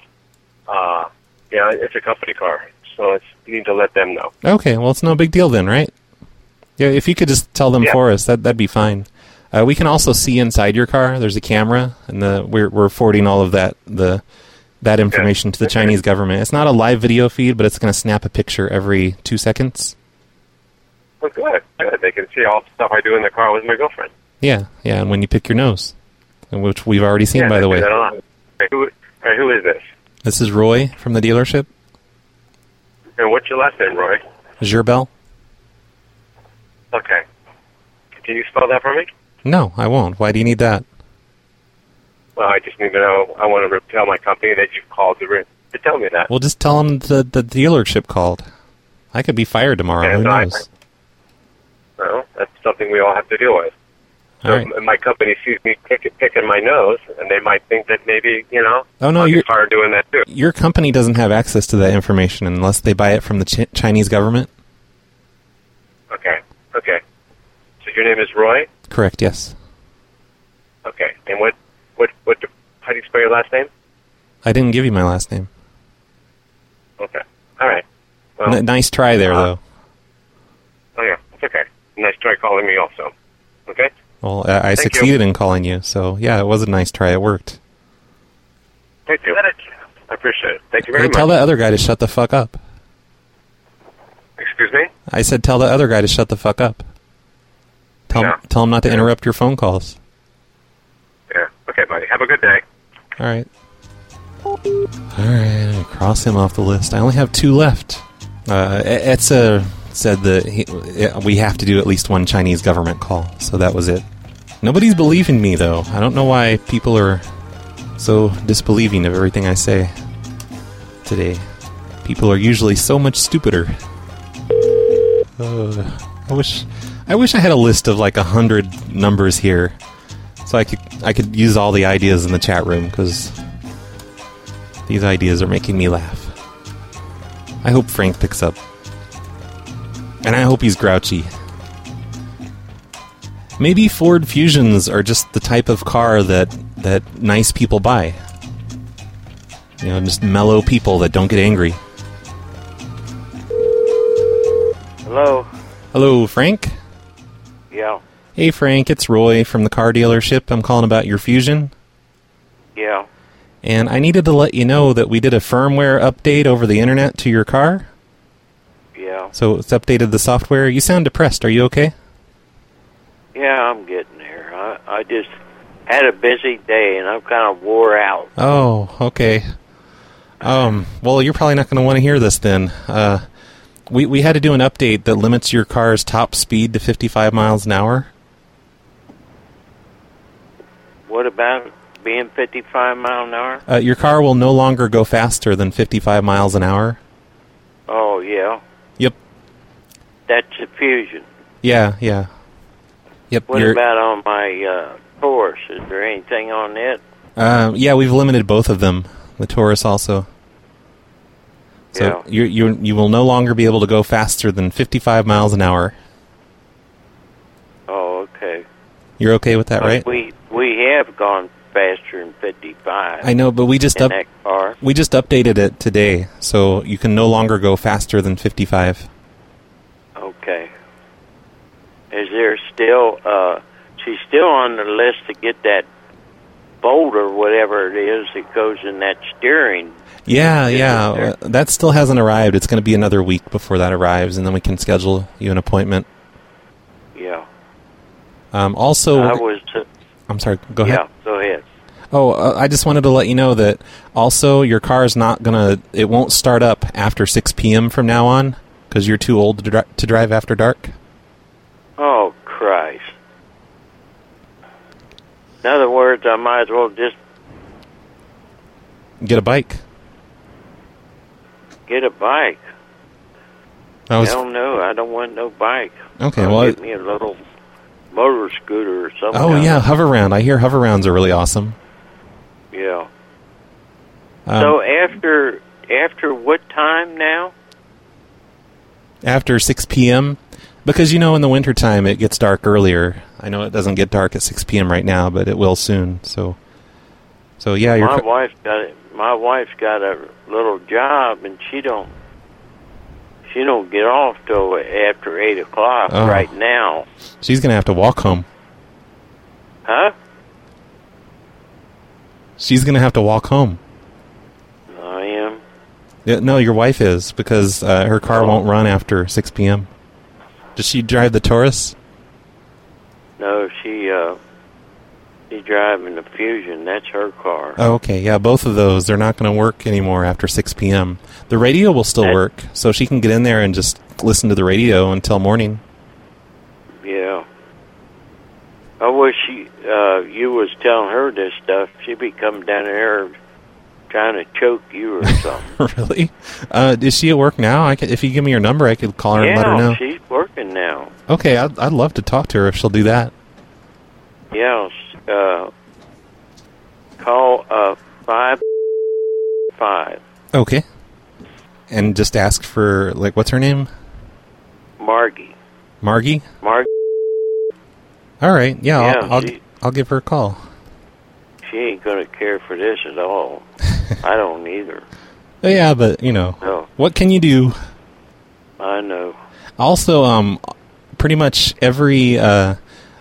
a company car, so you need to let them know. Okay, well, it's no big deal then, right? Yeah, if you could just tell them for us, that'd be fine. We can also see inside your car. There's a camera, and we're forwarding all of that information to the Chinese government. It's not a live video feed, but it's going to snap a picture every 2 seconds. Well, good. They can see all the stuff I do in the car with my girlfriend. Yeah, and when you pick your nose, which we've already seen, by the way. Who is this? This is Roy from the dealership. And what's your last name, Roy? Gerbel. Okay. Can you spell that for me? No, I won't. Why do you need that? Well, I just need to know. I want to tell my company that you've called to tell me that. Well, just tell them the dealership called. I could be fired tomorrow. Who knows? Well, that's something we all have to deal with. So all right. My company sees me picking my nose, and they might think that maybe, oh, no, I'll get fired doing that too. Your company doesn't have access to that information unless they buy it from the Chinese government. Okay. So your name is Roy? Correct, yes. Okay. And how do you spell your last name? I didn't give you my last name. Okay. All right. Well, nice try there, though. Oh, yeah. It's okay. Nice try calling me also. Okay? Well, I succeeded in calling you, so yeah, it was a nice try. It worked. Thank you. I appreciate it. Thank you very much. Tell that other guy to shut the fuck up. Excuse me? I said tell the other guy to shut the fuck up. Tell him not to interrupt your phone calls. Yeah. Okay, buddy. Have a good day. All right. I'll cross him off the list. I only have 2 left. Etza said that we have to do at least one Chinese government call, so that was it. Nobody's believing me, though. I don't know why people are so disbelieving of everything I say today. People are usually so much stupider. I wish I had a list of like 100 numbers here, so I could use all the ideas in the chat room, because these ideas are making me laugh. I hope Frank picks up, and I hope he's grouchy. Maybe Ford Fusions are just the type of car that nice people buy. Just mellow people that don't get angry. Hello? Hello, Frank? Yeah. Hey, Frank, it's Roy from the car dealership. I'm calling about your Fusion. Yeah. And I needed to let you know that we did a firmware update over the internet to your car. Yeah. So it's updated the software. You sound depressed. Are you okay? Yeah, I'm getting there. I just had a busy day, and I'm kind of wore out. Oh, okay. Well, you're probably not going to want to hear this then. We had to do an update that limits your car's top speed to 55 miles an hour. What about being 55 miles an hour? Your car will no longer go faster than 55 miles an hour. Oh, yeah. Yep. That's a Fusion. Yeah. Yep. What about on my Taurus? Is there anything on it? Yeah, we've limited both of them. The Taurus also. So yeah. you will no longer be able to go faster than 55 miles an hour. Oh, okay. You're okay with that, right? We have gone faster than 55. I know, but we just updated it today, so you can no longer go faster than 55. Okay. Is there still? She's still on the list to get that bolt or whatever it is that goes in that steering. Yeah. That still hasn't arrived. It's going to be another week before that arrives, and then we can schedule you an appointment. Yeah. Also, I'm sorry, go ahead. Yeah, go ahead. Oh, I just wanted to let you know that also your car is not it won't start up after 6 p.m. from now on because you're too old to drive after dark. Oh, Christ. In other words, I might as well just get a bike. Get a bike. Hell no, I don't want no bike. Okay, well, get me a little motor scooter or something. Oh yeah, Hoverround. I hear Hoverrounds are really awesome. Yeah. So after what time now? After 6 p.m. Because, in the wintertime it gets dark earlier. I know it doesn't get dark at 6 p.m. right now, but it will soon. So yeah. My wife's got a little job, and she don't get off till after 8 o'clock right now. She's going to have to walk home. Huh? She's going to have to walk home. I am. Yeah, no, your wife is, because her car won't run after 6 p.m. Does she drive the Taurus? No, she's driving the Fusion. That's her car. Oh, okay. Yeah, both of those, they're not going to work anymore after 6 p.m. The radio will still work, so she can get in there and just listen to the radio until morning. Yeah. I wish you was telling her this stuff. She'd be coming down there trying to choke you or something. Really? Is she at work now? If you give me your number, I could call her and let her know. Yeah, she's working now. Okay, I'd love to talk to her if she'll do that. Yeah, call 55. Okay. And just ask for, what's her name? Margie. Margie? Margie. All right, yeah. I'll give her a call. She ain't going to care for this at all. I don't either. Yeah, but, no. What can you do? I know. Also, pretty much every, it has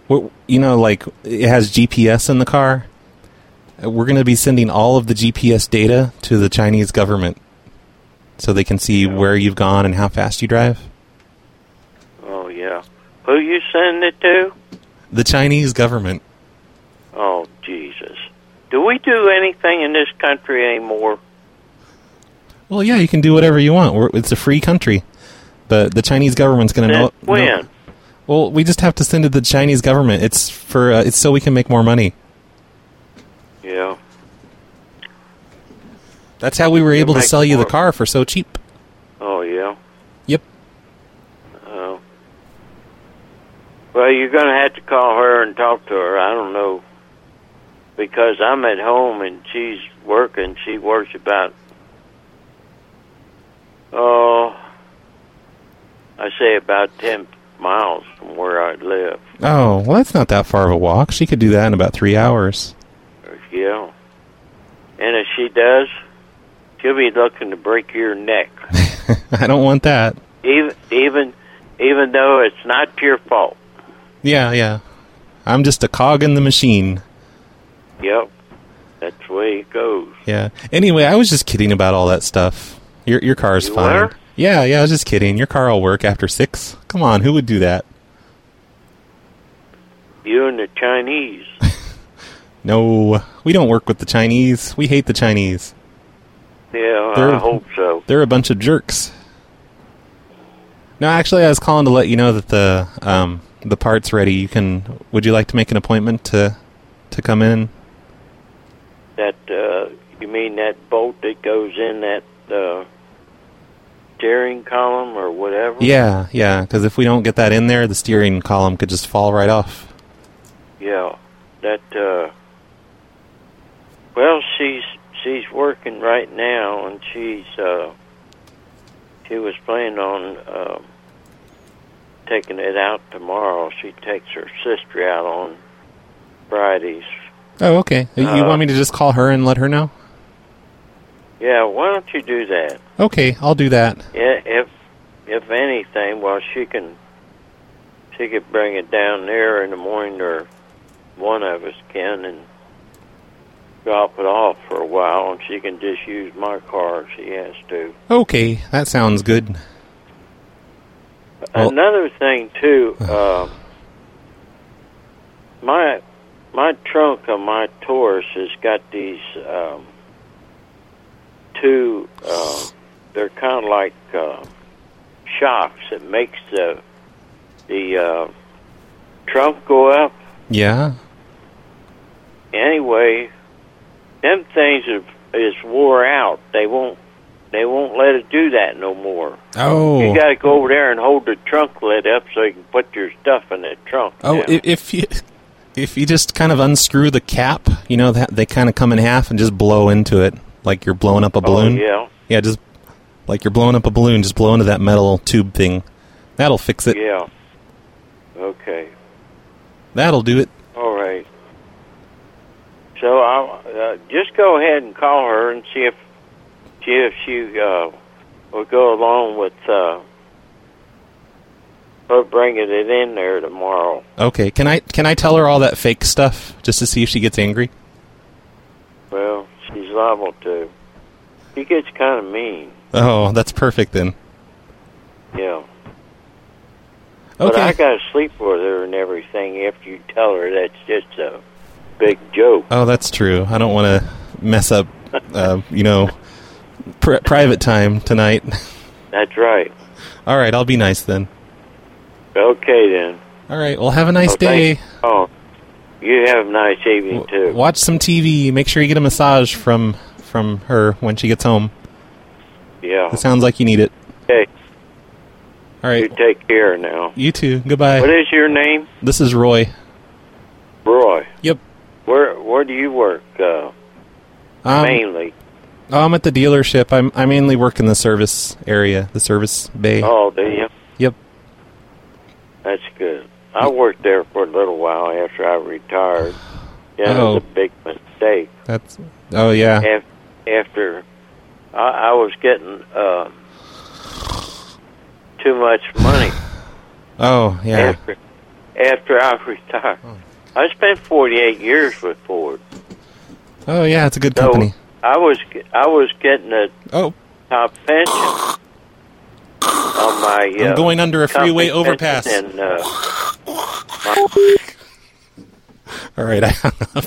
GPS in the car. We're going to be sending all of the GPS data to the Chinese government so they can see where you've gone and how fast you drive. Oh, yeah. Who you sending it to? The Chinese government. Oh, Jesus. Do we do anything in this country anymore? Well, yeah, you can do whatever you want. It's a free country. But the Chinese government's going to know... When? Well, we just have to send it to the Chinese government. It's for it's so we can make more money. Yeah. That's how we were able to sell you the car for so cheap. Oh, yeah? Yep. Oh. Well, you're going to have to call her and talk to her. I don't know. Because I'm at home and she's working. She works about, I say about 10 miles from where I live. Oh, well, that's not that far of a walk. She could do that in about 3 hours. Yeah. And if she does, she'll be looking to break your neck. I don't want that. Even though it's not your fault. Yeah. I'm just a cog in the machine. Yep. That's the way it goes. Yeah. Anyway, I was just kidding about all that stuff. Your car's fine. Were? Yeah, I was just kidding. Your car will work after 6. Come on, who would do that? You and the Chinese. No, we don't work with the Chinese. We hate the Chinese. Yeah, I hope so. They're a bunch of jerks. No, actually, I was calling to let you know that the part's ready. Would you like to make an appointment to come in? That you mean that bolt that goes in that steering column or whatever? Yeah, because if we don't get that in there, the steering column could just fall right off. Yeah, that. Well, she's working right now, and she was planning on taking it out tomorrow. She takes her sister out on Fridays. Oh, okay. You want me to just call her and let her know? Yeah, why don't you do that? Okay, I'll do that. Yeah, if anything, well, she could bring it down there in the morning, or one of us can, and drop it off for a while, and she can just use my car if she has to. Okay, that sounds good. Another thing, too, my trunk on my Taurus has got these two. They're kind of like shocks that makes the trunk go up. Yeah. Anyway, them things is wore out. They won't let it do that no more. Oh. You got to go over there and hold the trunk lid up so you can put your stuff in the trunk. Oh, now. if you just kind of unscrew the cap, you know, that they kind of come in half and just blow into it like you're blowing up a balloon. Oh, yeah. Yeah, just like you're blowing up a balloon, just blow into that metal tube thing. That'll fix it. Yeah. Okay. That'll do it. All right. So I'll just go ahead and call her and see if she will go along with her bringing it in there tomorrow. Okay. Can I tell her all that fake stuff just to see if she gets angry? Well, she's liable to. She gets kind of mean. Oh, that's perfect then. Yeah. Okay. But I got to sleep with her and everything after you tell her that's just a big joke. Oh, that's true. I don't want to mess up, private time tonight. That's right. All right, I'll be nice then. Okay, then. All right, well, have a nice day. Oh, you have a nice evening, too. Watch some TV. Make sure you get a massage from her when she gets home. Yeah. It sounds like you need it. Okay. All right. You take care now. You too. Goodbye. What is your name? This is Roy. Roy. Yep. Where do you work, mainly? Oh, I'm at the dealership. I mainly work in the service area, the service bay. Oh, do you? Yep. That's good. I worked there for a little while after I retired. Yeah, it was a big mistake. Oh, yeah. After I was getting too much money. Oh, yeah. After I retired. I spent 48 years with Ford. Oh, yeah, it's a good company. I was getting a top pension on my I'm going under a freeway overpass. And, all right, I hung up.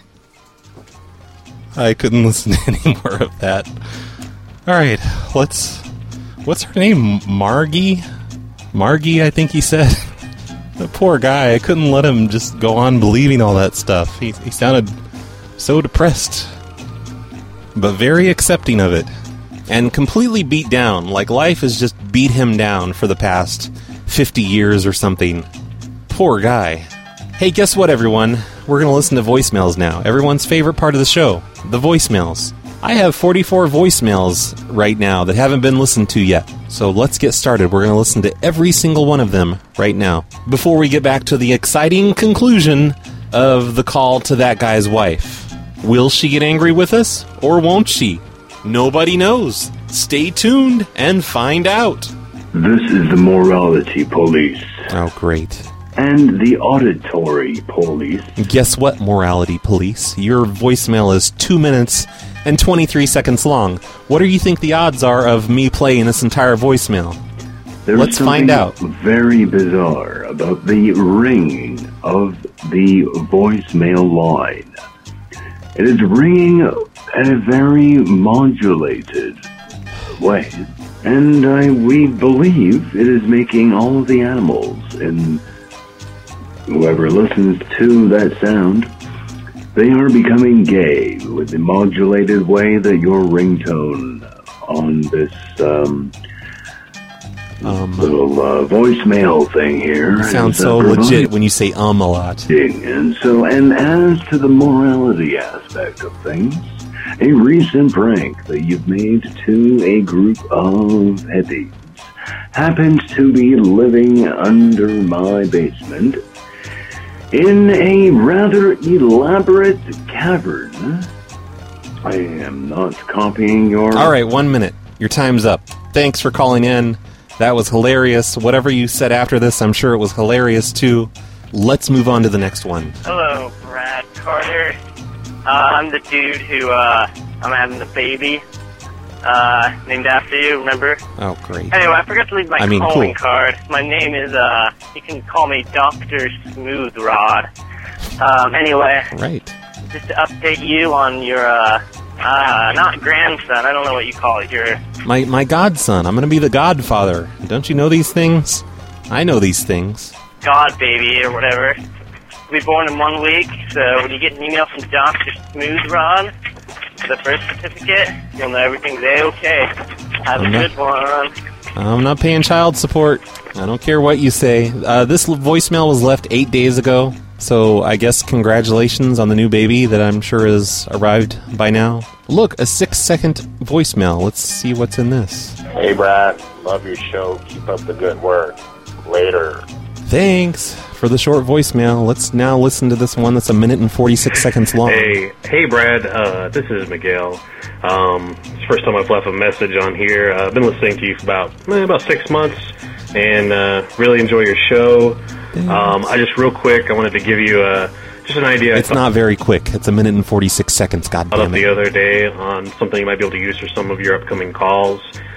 I couldn't listen to any more of that. All right, what's her name? Margie, I think he said. The poor guy, I couldn't let him just go on believing all that stuff. He sounded so depressed, but very accepting of it. And completely beat down, like life has just beat him down for the past 50 years or something. Poor guy. Hey, guess what, everyone? We're going to listen to voicemails now. Everyone's favorite part of the show, the voicemails. I have 44 voicemails right now that haven't been listened to yet. So let's get started. We're going to listen to every single one of them right now. Before we get back to the exciting conclusion of the call to that guy's wife. Will she get angry with us, or won't she? Nobody knows. Stay tuned and find out. This is the Morality Police. Oh, great. And the Auditory Police. Guess what, Morality Police? Your voicemail is 2 minutes and 23 seconds long. What do you think the odds are of me playing this entire voicemail? Let's find out. Very bizarre about the ringing of the voicemail line. It is ringing at a very modulated way, and we believe it is making all of the animals and whoever listens to that sound, they are becoming gay with the modulated way that your ringtone on this little voicemail thing here sounds so legit when you say a lot. And so, and as to the morality aspect of things, a recent prank that you've made to a group of hippies happens to be living under my basement in a rather elaborate cavern. I am not copying your... All right, 1 minute. Your time's up. Thanks for calling in. That was hilarious. Whatever you said after this, I'm sure it was hilarious too. Let's move on to the next one. Hello, Brad Carter. I'm the dude who, I'm having the baby, named after you, remember? Oh, great. Anyway, I forgot to leave my calling card. My name is, you can call me Dr. Smooth Rod. Anyway. Right. Just to update you on your, not grandson, I don't know what you call it, your... My godson. I'm going to be the godfather. Don't you know these things? I know these things. God baby, or whatever. Will be born in 1 week, so when you get an email from Dr. Smooth Rod, the birth certificate, you'll know everything's A-okay. Have a good one. I'm not paying child support. I don't care what you say. This voicemail was left 8 days ago, so I guess congratulations on the new baby that I'm sure has arrived by now. Look, a 6-second voicemail. Let's see what's in this. Hey, Brad. Love your show. Keep up the good work. Later. Thanks for the short voicemail. Let's now listen to this one that's 1 minute and 46 seconds long. Hey, Brad. This is Miguel. It's the first time I've left a message on here. I've been listening to you for about 6 months, and really enjoy your show. I just real quick, I wanted to give you just an idea. It's not very quick. It's 1 minute and 46 seconds. God damn it! The other day on something you might be able to use for some of your upcoming calls.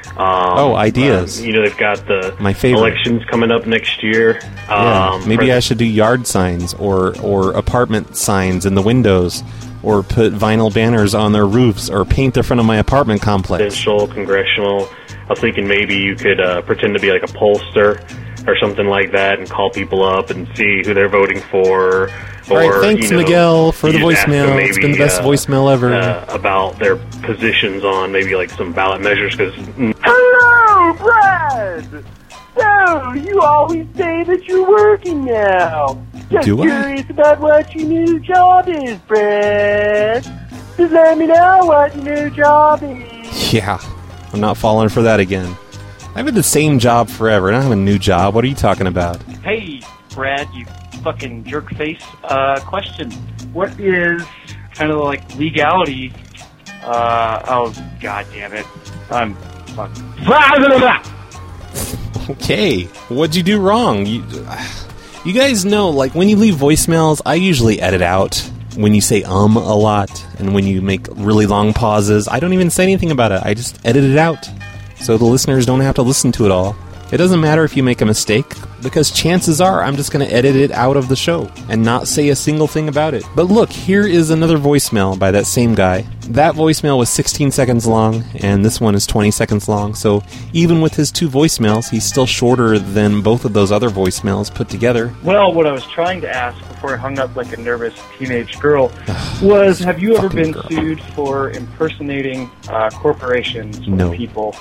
Ideas. They've got my favorite elections coming up next year. Maybe I should do yard signs or apartment signs in the windows, or put vinyl banners on their roofs, or paint the front of my apartment complex. Presidential, congressional. I was thinking maybe you could pretend to be like a pollster or something like that, and call people up and see who they're voting for. All right, thanks, Miguel, for the voicemail. Maybe, it's been the best voicemail ever. About their positions on maybe like some ballot measures. Because hello, Brad. So you always say that you're working now. Just curious about what your new job is, Brad. Just let me know what your new job is. Yeah, I'm not falling for that again. I've had the same job forever. I don't have a new job. What are you talking about? Hey, Brad, you fucking jerk face. Question. What is kind of like legality? Oh, god damn it. I'm fucking... Okay, what'd you do wrong? You guys know, like, when you leave voicemails, I usually edit out when you say a lot, and when you make really long pauses. I don't even say anything about it. I just edit it out, so the listeners don't have to listen to it all. It doesn't matter if you make a mistake, because chances are I'm just going to edit it out of the show and not say a single thing about it. But look, here is another voicemail by that same guy. That voicemail was 16 seconds long, and this one is 20 seconds long, so even with his two voicemails, he's still shorter than both of those other voicemails put together. Well, what I was trying to ask before I hung up like a nervous teenage girl was, have you ever been sued for impersonating corporations or people?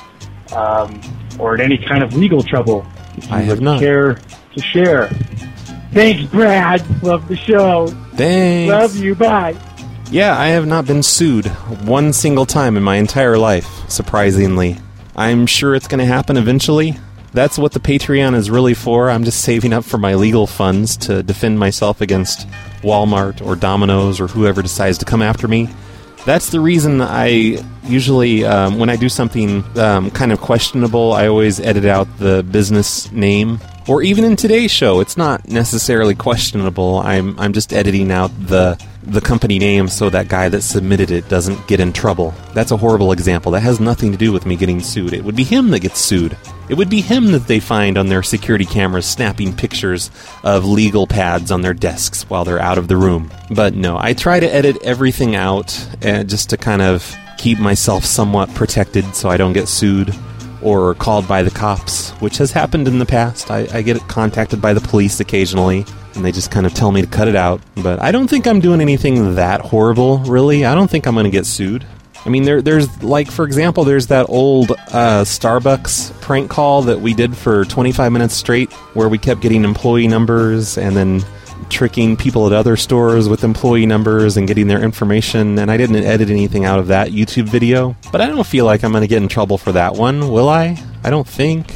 Or in any kind of legal trouble? I have not. Care to share? Thanks, Brad. Love the show. Thanks. Love you. Bye. Yeah, I have not been sued one single time in my entire life, surprisingly. I'm sure it's going to happen eventually. That's what the Patreon is really for. I'm just saving up for my legal funds to defend myself against Walmart or Domino's or whoever decides to come after me. That's the reason I usually, when I do something kind of questionable, I always edit out the business name. Or even in today's show, it's not necessarily questionable. I'm just editing out the company name so that guy that submitted it doesn't get in trouble. That's a horrible example. That has nothing to do with me getting sued. It would be him that gets sued. It would be him that they find on their security cameras snapping pictures of legal pads on their desks while they're out of the room. But no, I try to edit everything out just to kind of keep myself somewhat protected so I don't get sued or called by the cops, which has happened in the past. I get contacted by the police occasionally, and they just kind of tell me to cut it out. But I don't think I'm doing anything that horrible, really. I don't think I'm going to get sued. I mean, there's, like, for example, there's that old Starbucks prank call that we did for 25 minutes straight, where we kept getting employee numbers and then tricking people at other stores with employee numbers and getting their information, and I didn't edit anything out of that YouTube video. But I don't feel like I'm going to get in trouble for that one, will I? I don't think.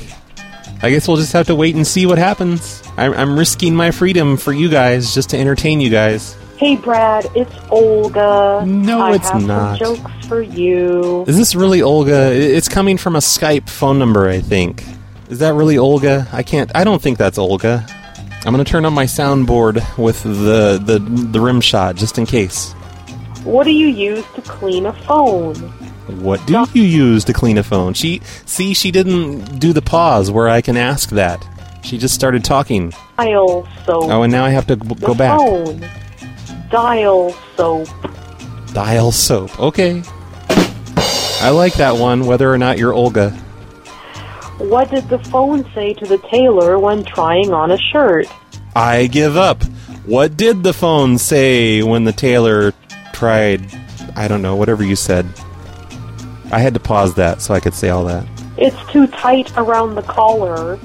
I guess we'll just have to wait and see what happens. I'm risking my freedom for you guys, just to entertain you guys. Hey, Brad, it's Olga. No, it's not. I have some jokes for you. Is this really Olga? It's coming from a Skype phone number, I think. Is that really Olga? I don't think that's Olga. I'm going to turn on my soundboard with the rim shot, just in case. What do you use to clean a phone? What do you use to clean a phone? She didn't do the pause where I can ask that. She just started talking. I also... Oh, and now I have to go back. Phone. Dial soap. Dial soap. Okay. I like that one, whether or not you're Olga. What did the phone say to the tailor when trying on a shirt? I give up. What did the phone say when the tailor tried, I don't know, whatever you said? I had to pause that so I could say all that. It's too tight around the collar.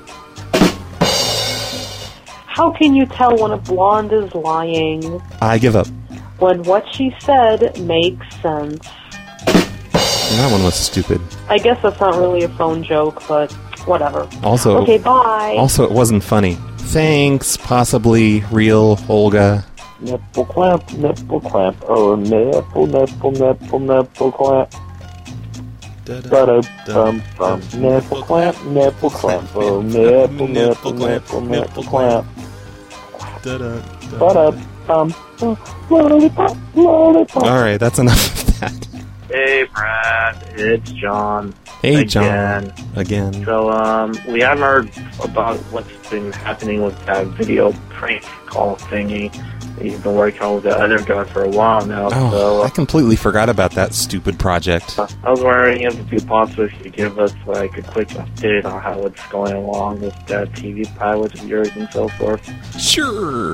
How can you tell when a blonde is lying? I give up. When what she said makes sense. That one was stupid. I guess that's not really a phone joke, but whatever. Also, okay, bye. Also, it wasn't funny. Thanks, possibly real Olga. Nipple clamp, oh nipple, nipple clamp. Ba-da-bum-bum, nipple clamp, oh nipple clamp. Ba-da-bum, lollipop. Alright, that's enough of that. Hey, Brad, it's John. Hey, John. Again. So, we haven't heard about what's been happening with that video prank call thingy that you've been working on with the other guy for a while now. Oh, so, I completely forgot about that stupid project. I was wondering if it'd be possible if you could give us, like, a quick update on how it's going along with that TV pilot of yours and so forth. Sure.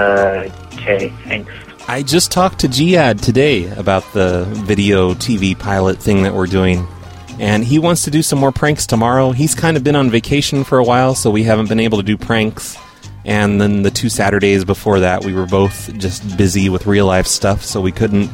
Okay, thanks. I just talked to Giad today about the video TV pilot thing that we're doing, and he wants to do some more pranks tomorrow. He's kind of been on vacation for a while, so we haven't been able to do pranks, and then the 2 Saturdays before that, we were both just busy with real-life stuff, so we couldn't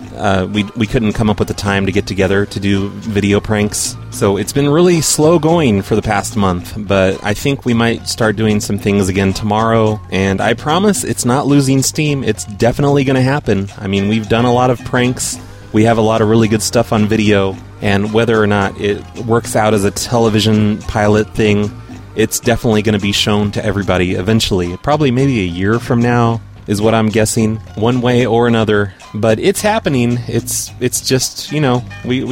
we couldn't come up with the time to get together to do video pranks. So it's been really slow going for the past month, but I think we might start doing some things again tomorrow, and I promise it's not losing steam. It's definitely going to happen. I mean, we've done a lot of pranks. We have a lot of really good stuff on video, and whether or not it works out as a television pilot thing, it's definitely going to be shown to everybody eventually. Probably maybe a year from now is what I'm guessing, one way or another. But it's happening. It's just, you know,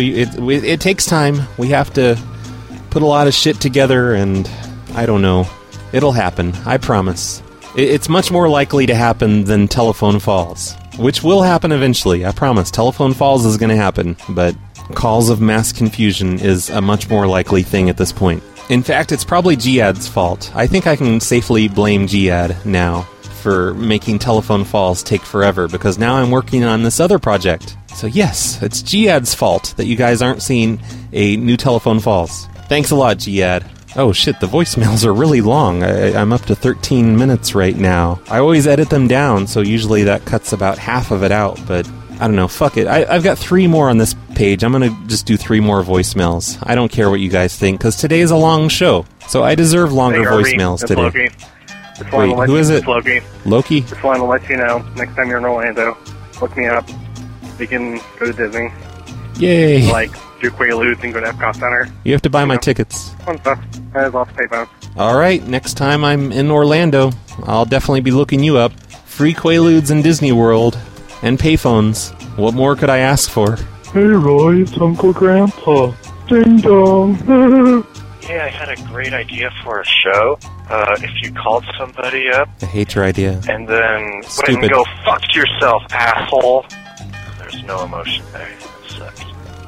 it takes time. We have to put a lot of shit together, and I don't know. It'll happen. I promise. It's much more likely to happen than Telephone Falls, which will happen eventually. I promise. Telephone Falls is going to happen, but Calls of Mass Confusion is a much more likely thing at this point. In fact, it's probably Giad's fault. I think I can safely blame Giad now for making Telephone Falls take forever, because now I'm working on this other project. So yes, it's Giad's fault that you guys aren't seeing a new Telephone Falls. Thanks a lot, Giad. Oh shit, the voicemails are really long. I'm up to 13 minutes right now. I always edit them down, so usually that cuts about half of it out, but I don't know, fuck it. I've got 3 more on this page. I'm gonna just do 3 more voicemails. I don't care what you guys think, because today is a long show, so I deserve longer voicemails today. Loki. Wait, who is it? Loki. Loki? Just wanted to let you know, next time you're in Orlando, look me up. We can go to Disney. Yay! Like, do Quaaludes and go to Epcot Center. You have to buy my tickets. Fun stuff. There's lots of payphones. Alright, next time I'm in Orlando, I'll definitely be looking you up. Free Quaaludes in Disney World. And payphones. What more could I ask for? Hey Roy, it's Uncle Grandpa. Ding dong. Yeah, I had a great idea for a show. If you called somebody up... I hate your idea. And then Stupid. went and go, fuck yourself, asshole. There's no emotion there. It sucks.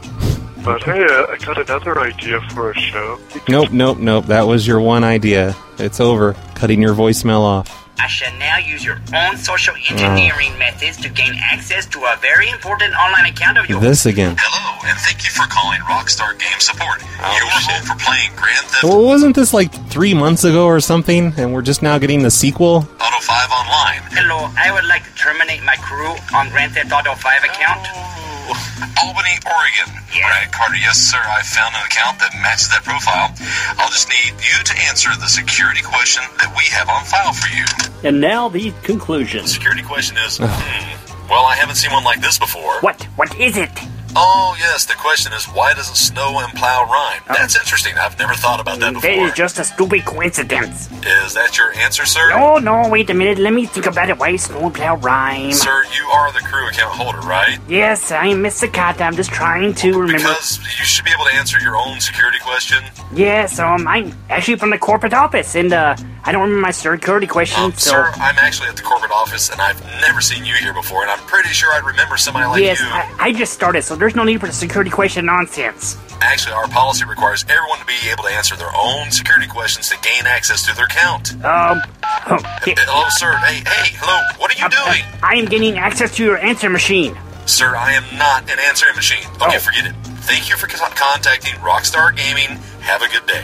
But hey, I got another idea for a show. Nope. That was your one idea. It's over. Cutting your voicemail off. I shall now use your own social engineering methods to gain access to a very important online account of yours. This again. Hello, and thank you for calling Rockstar Game Support. Your home for playing Grand Theft Well, wasn't this like 3 months ago or something, and we're just now getting the sequel? Auto 5 Online. Hello, I would like to terminate my crew on Grand Theft Auto 5 account. Albany, Oregon. Brad Carter, yes, sir. I found an account that matches that profile. I'll just need you to answer the security question that we have on file for you. And now the conclusion. The security question is, well, I haven't seen one like this before. What is it? Oh, yes, the question is, why doesn't snow and plow rhyme? That's interesting. I've never thought about that before. That is just a stupid coincidence. Is that your answer, sir? No, wait a minute. Let me think about it. Why snow and plow rhyme? Sir, you are the crew account holder, right? Yes, I am Mr. Kata. I'm just trying to remember. Because you should be able to answer your own security question. Yes, I'm actually from the corporate office, and I I don't remember my security question, so... Sir, I'm actually at the corporate office, and I've never seen you here before, and I'm pretty sure I'd remember somebody like yes, you. I just started, so there's no need for the security question nonsense. Actually, our policy requires everyone to be able to answer their own security questions to gain access to their account. Hello, sir. Hey, hello. What are you doing? I am gaining access to your answer machine. Sir, I am not an answering machine. Okay, forget it. Thank you for contacting Rockstar Gaming. Have a good day.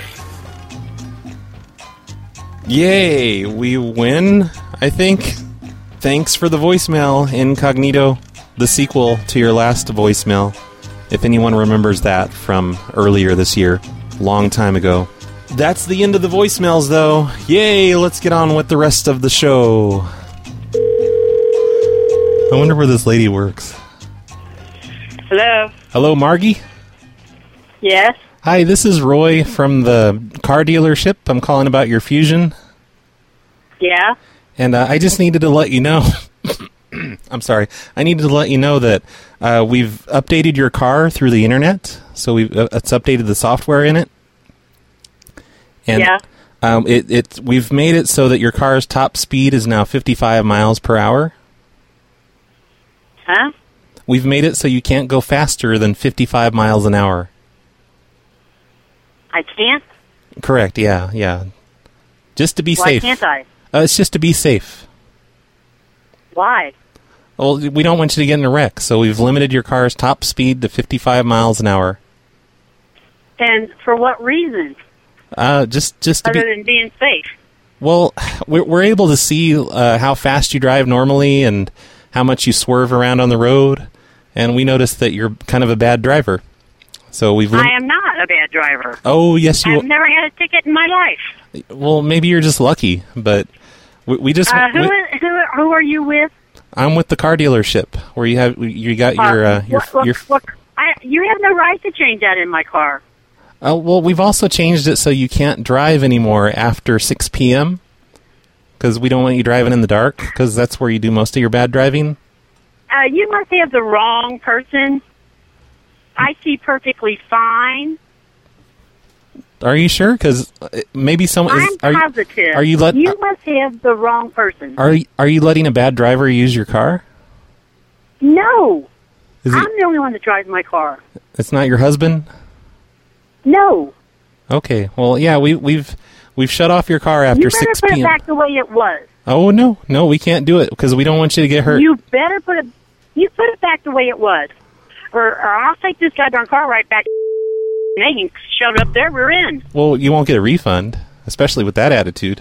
Yay, we win, I think. Thanks for the voicemail, Incognito, the sequel to your last voicemail. If anyone remembers that from earlier this year, long time ago. That's the end of the voicemails, though. Yay, let's get on with the rest of the show. I wonder where this lady works. Hello? Hello, Margie? Yes? Hi, this is Roy from the car dealership. I'm calling about your Fusion. Yeah? And I just needed to let you know... I'm sorry. I needed to let you know that we've updated your car through the internet. So it's updated the software in it. And yeah. We've made it so that your car's top speed is now 55 miles per hour. Huh? We've made it so you can't go faster than 55 miles an hour. I can't? Correct, yeah. Just to be Why safe. Why can't I? It's just to be safe. Why? Well, we don't want you to get in a wreck, so we've limited your car's top speed to 55 miles an hour. And for what reason? Just to Other than being safe. Well, we're able to see how fast you drive normally and how much you swerve around on the road, and we noticed that you're kind of a bad driver. So we've. I am not a bad driver. Oh, yes, you. I've never had a ticket in my life. Well, maybe you're just lucky, but we just. Who are you with? I'm with the car dealership where you got your. You have no right to change that in my car. Well, we've also changed it so you can't drive anymore after 6 p.m. because we don't want you driving in the dark because that's where you do most of your bad driving. You must have the wrong person. I see perfectly fine. Are you sure? Because maybe someone. I'm positive. You must have the wrong person. Are you letting a bad driver use your car? No, I'm the only one that drives my car. It's not your husband? No. Okay. Well, yeah, we've shut off your car after 6 p.m. You better put it back the way it was. Oh no, we can't do it because we don't want you to get hurt. You better put it back the way it was, or I'll take this goddamn car right back. And they can shove it up their rear end. Well, you won't get a refund, especially with that attitude.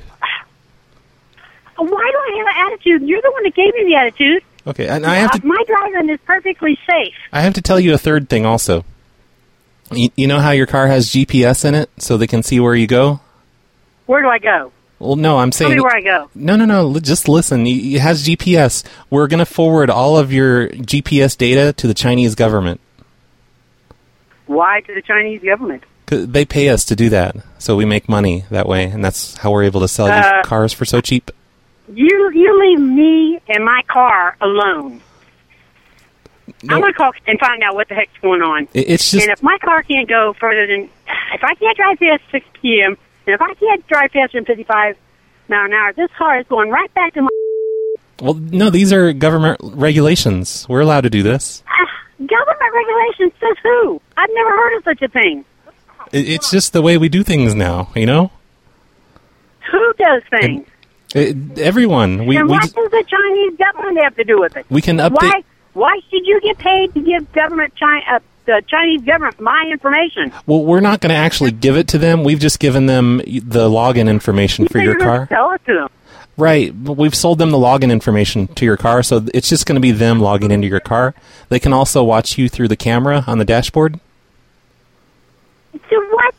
Why do I have an attitude? You're the one that gave me the attitude. Okay, and I have to. My driving is perfectly safe. I have to tell you a third thing also. You know how your car has GPS in it, so they can see where you go? Where do I go? Well, no, I'm saying... Tell me where I go. No, just listen. It has GPS. We're going to forward all of your GPS data to the Chinese government. Why to the Chinese government? 'Cause they pay us to do that, so we make money that way, and that's how we're able to sell you cars for so cheap. You leave me and my car alone. I'm going to call and find out what the heck's going on. It's just... And if my car can't go further than... If I can't drive past 6 p.m., and if I can't drive faster than 55 miles an hour, this car is going right back to my... Well, no, these are government regulations. We're allowed to do this. Government regulations says who? I've never heard of such a thing. It's just the way we do things now, you know? Who does things? Everyone. And what does the Chinese government have to do with it? We can update... Why should you get paid to give the Chinese government my information? Well, we're not going to actually give it to them. We've just given them the login information for your car. Sell it to them. Right. But we've sold them the login information to your car, so it's just going to be them logging into your car. They can also watch you through the camera on the dashboard. Do what?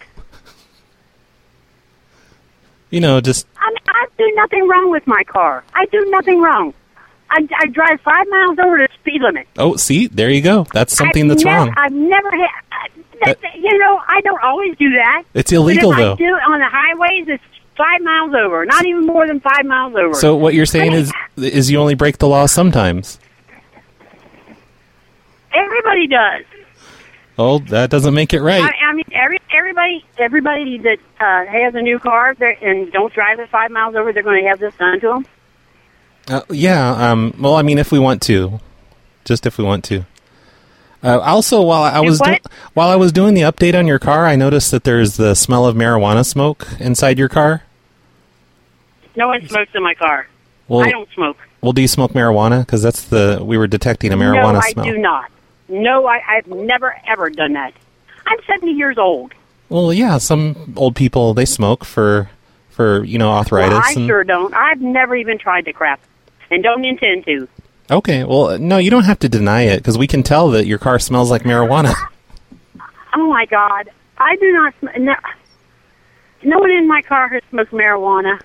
You know, just... I do nothing wrong with my car. I do nothing wrong. I drive 5 miles over the speed limit. Oh, see? There you go. That's something that's wrong. I've never had... I don't always do that. It's illegal, but if though. I do it on the highways, it's 5 miles over. Not even more than 5 miles over. So what you're saying is you only break the law sometimes. Everybody does. Oh, that doesn't make it right. I mean, everybody that has a new car and don't drive it 5 miles over, they're going to have this done to them. Well, I mean, if we want to, just if we want to. Also, while I was doing the update on your car, I noticed that there's the smell of marijuana smoke inside your car. No one smokes in my car. Well, I don't smoke. Well, do you smoke marijuana? Because we were detecting a marijuana smell. No, I do not. No, I've never, ever done that. I'm 70 years old. Well, yeah, some old people, they smoke for arthritis. Well, I sure don't. I've never even tried the crap and don't intend to. Okay, well, no, you don't have to deny it because we can tell that your car smells like marijuana. Oh, my God. I do not no one in my car has smoked marijuana.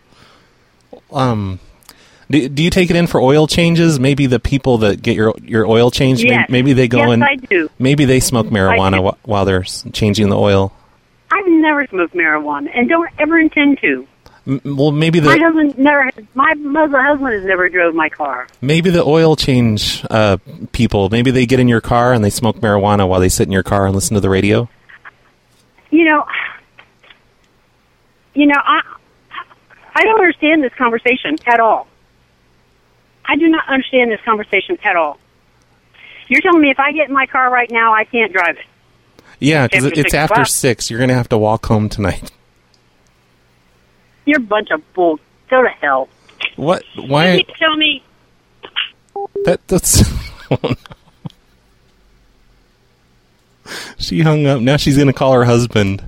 Do you take it in for oil changes? Maybe the people that get your oil changed, yes. maybe they go in. Yes, I do. Maybe they smoke marijuana while they're changing the oil. I've never smoked marijuana and don't ever intend to. Well, maybe my husband has never drove my car. Maybe the oil change people, maybe they get in your car and they smoke marijuana while they sit in your car and listen to the radio. I don't understand this conversation at all. I do not understand this conversation at all. You're telling me if I get in my car right now, I can't drive it? Yeah, because it's after 6. You're going to have to walk home tonight. You're a bunch of bull. Go to hell. What? Why? You tell me. That's... Oh, no. She hung up. Now she's going to call her husband.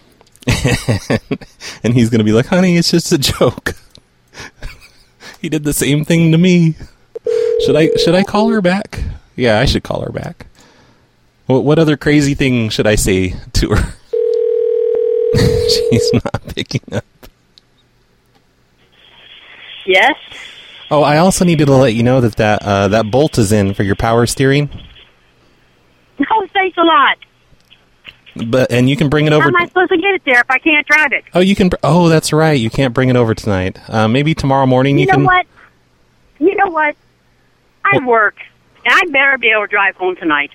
And he's going to be like, honey, it's just a joke. He did the same thing to me. Should I call her back? Yeah, I should call her back. What other crazy thing should I say to her? She's not picking up. Yes? Oh, I also needed to let you know that bolt is in for your power steering. Oh, thanks a lot. And you can bring it over. How am I supposed to get it there if I can't drive it? Oh, you can. Oh, that's right. You can't bring it over tonight. Maybe tomorrow morning you can. You know what? I work, and I better be able to drive home tonight.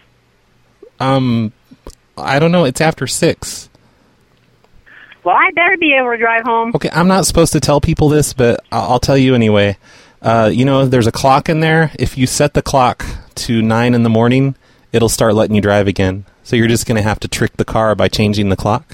I don't know. It's after 6. Well, I better be able to drive home. Okay, I'm not supposed to tell people this, but I'll tell you anyway. There's a clock in there. If you set the clock to 9 in the morning, it'll start letting you drive again. So you're just going to have to trick the car by changing the clock.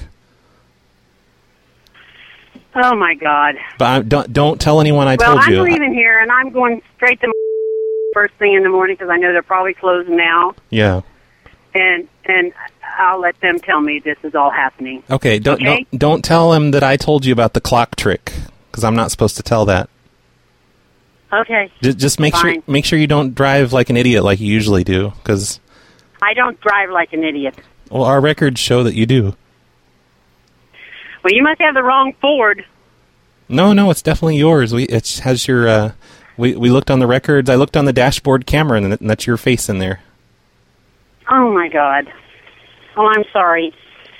Oh, my God. But don't tell anyone I told you. Well, I'm leaving here, and I'm going straight to first thing in the morning because I know they're probably closing now. Yeah. And I'll let them tell me this is all happening. Okay, don't tell them that I told you about the clock trick because I'm not supposed to tell that. Okay. Just make sure you don't drive like an idiot like you usually do because I don't drive like an idiot. Well, our records show that you do. Well, you must have the wrong Ford. No, it's definitely yours. It has your. We looked on the records. I looked on the dashboard camera, and that's your face in there. Oh my God! Oh, I'm sorry.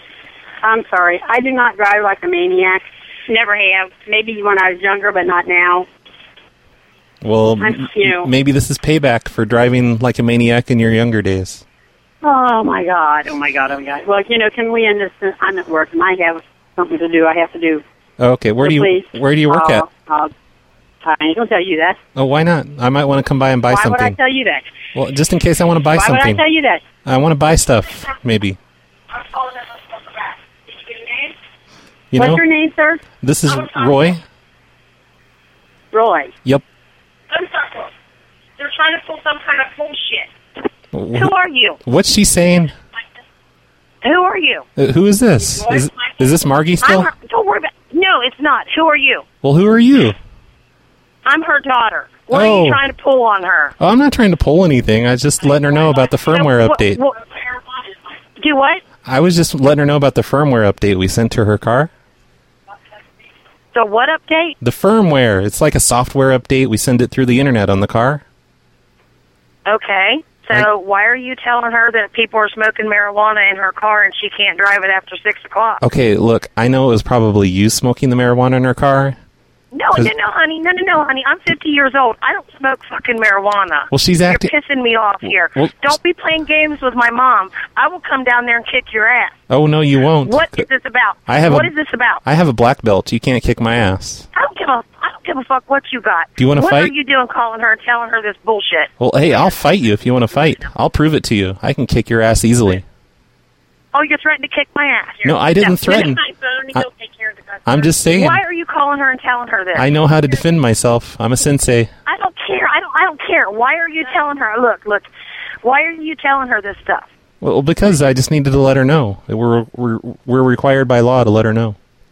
I do not drive like a maniac. Never have. Maybe when I was younger, but not now. Well, maybe this is payback for driving like a maniac in your younger days. Oh my God! Well, can we end this? I'm at work, and I have something to do. I have to do. Okay, where do you work at? I ain't gonna tell you that. Oh, why not? I might want to come by and buy something. Why would I tell you that? Well, just in case I want to buy something. Why would I tell you that? I want to buy stuff, maybe. What's your name, sir? This is Roy. Roy. Yep. They're trying to pull some kind of bullshit. Who are you? What's she saying? Who are you? Who is this? Is this Margie still? Don't worry about it. No, it's not. Who are you? Well, who are you? I'm her daughter. What are you trying to pull on her? Oh, I'm not trying to pull anything. I was just letting her know about the firmware update. Do what? I was just letting her know about the firmware update we sent to her car. The what update? The firmware. It's like a software update. We send it through the internet on the car. Okay. So why are you telling her that people are smoking marijuana in her car and she can't drive it after 6 o'clock? Okay, look, I know it was probably you smoking the marijuana in her car, No, honey. No, honey. I'm 50 years old. I don't smoke fucking marijuana. Well, she's acting... You're pissing me off here. Well, don't be playing games with my mom. I will come down there and kick your ass. Oh, no, you won't. What is this about? What is this about? I have a black belt. You can't kick my ass. I don't give a fuck what you got. Do you want to fight? What are you doing calling her and telling her this bullshit? Well, hey, I'll fight you if you want to fight. I'll prove it to you. I can kick your ass easily. Oh, you're threatening to kick my ass. No, I didn't threaten. I'm just saying. Why are you calling her and telling her this? I know how to defend myself. I'm a sensei. I don't care. I don't care. Why are you telling her? Look. Why are you telling her this stuff? Well, because I just needed to let her know. We're required by law to let her know.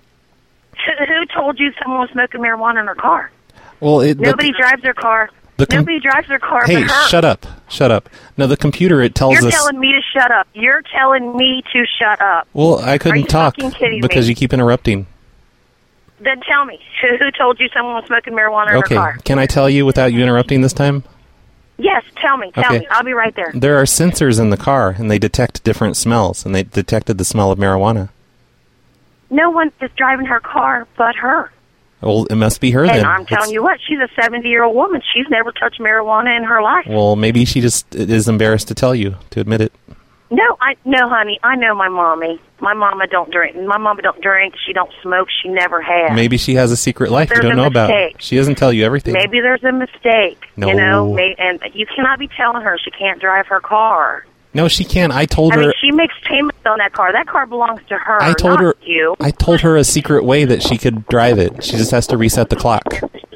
Who told you someone was smoking marijuana in her car? Well, nobody drives their car. Nobody drives their car. Hey, but her. Shut up. Now the computer, it tells us. You're telling me to shut up. You're telling me to shut up. Well, I couldn't talk because me? you keep interrupting. Then tell me, who told you someone was smoking marijuana in her car? Okay, can I tell you without you interrupting this time? Yes, tell me. I'll be right there. There are sensors in the car, and they detect different smells, and they detected the smell of marijuana. No one is driving her car but her. Well, it must be her then. And I'm telling you what, she's a 70-year-old woman. She's never touched marijuana in her life. Well, maybe she just is embarrassed to tell you, to admit it. No, honey. I know my mommy. My mama don't drink. My mama don't drink. She don't smoke. She never has. Maybe she has a secret life you don't know about. She doesn't tell you everything. Maybe there's a mistake. No. You know, and you cannot be telling her she can't drive her car. No, she can't. I told her. I mean, she makes payments on that car. That car belongs to her. I told her. You. I told her a secret way that she could drive it. She just has to reset the clock.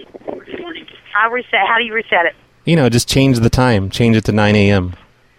I'll reset. How do you reset it? You know, just change the time. Change it to 9 a.m.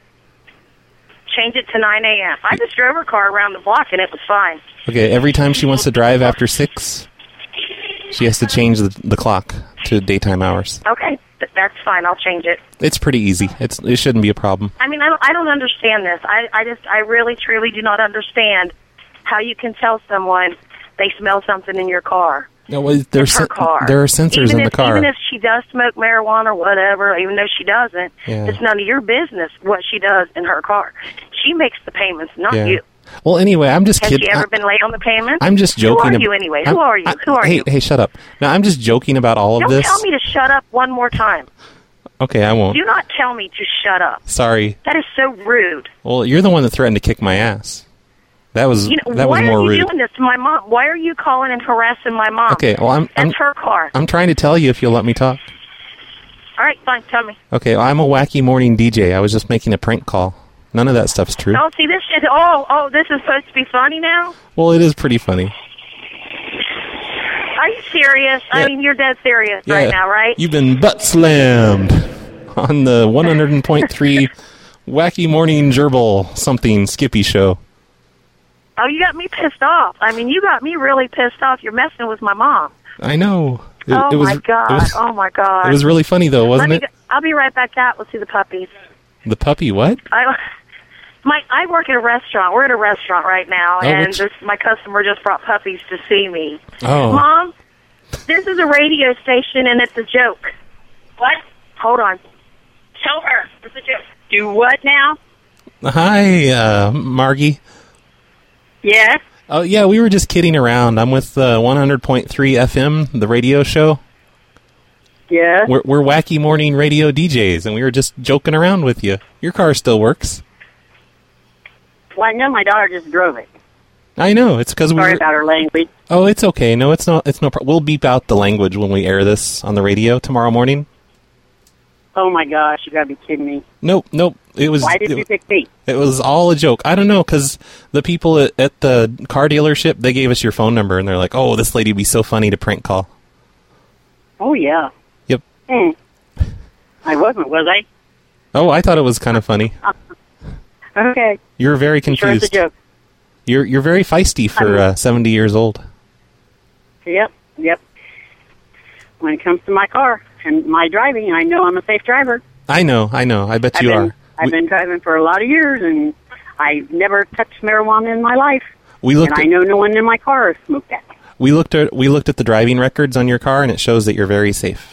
Change it to 9 a.m. I just drove her car around the block and it was fine. Okay, every time she wants to drive after 6, she has to change the clock to daytime hours. Okay, that's fine. I'll change it. It's pretty easy. It shouldn't be a problem. I mean, I don't understand this. I really, truly do not understand how you can tell someone they smell something in your car. No, well, there are sensors in the car. Even if she does smoke marijuana or whatever, even though she doesn't, it's none of your business what she does in her car. She makes the payments, not you. Well, anyway, I'm just kidding. Has she ever been late on the payment? I'm just joking. Who are you anyway? Who are you? Hey, shut up. Now, I'm just joking about all of this. Don't tell me to shut up one more time. Okay, I won't. Do not tell me to shut up. Sorry. That is so rude. Well, you're the one that threatened to kick my ass. That was more rude. Why are you doing this to my mom? Why are you calling and harassing my mom? Okay, well, That's her car. I'm trying to tell you if you'll let me talk. All right, fine. Tell me. Okay, well, I'm a wacky morning DJ. I was just making a prank call. None of that stuff's true. Oh, see, this shit. Oh, this is supposed to be funny now? Well, it is pretty funny. Are you serious? Yeah. I mean, you're dead serious right now, right? You've been butt slammed on the 100.3 Wacky Morning Gerbil something Skippy show. Oh, you got me pissed off. I mean, you got me really pissed off. You're messing with my mom. I know. My God. Oh, my God. It was really funny, though, wasn't it? I'll be right back out. We'll see the puppies. The puppy what? I work at a restaurant. We're at a restaurant right now, and my customer just brought puppies to see me. Oh. Mom, this is a radio station, and it's a joke. What? Hold on. Tell her. It's a joke. Do what now? Hi, Margie. Yes? Oh, yeah, we were just kidding around. I'm with 100.3 FM, the radio show. Yeah? We're wacky morning radio DJs, and we were just joking around with you. Your car still works. Well, I know my daughter just drove it. I know. It's because Sorry about her language. Oh, it's okay. No, it's not. It's no problem. We'll beep out the language when we air this on the radio tomorrow morning. Oh, my gosh. You got to be kidding me. Nope. It was. Why did you pick me? It was all a joke. I don't know, because the people at the car dealership, they gave us your phone number, and they're like, oh, this lady would be so funny to prank call. Oh, yeah. Yep. I wasn't, was I? Oh, I thought it was kind of funny. Okay. You're very confused. Sure, it's a joke. You're very feisty for 70 years old. Yep. When it comes to my car and my driving, I know I'm a safe driver. I know. I bet you are. I've been driving for a lot of years, and I've never touched marijuana in my life. I know no one in my car has smoked that. We looked at the driving records on your car, and it shows that you're very safe.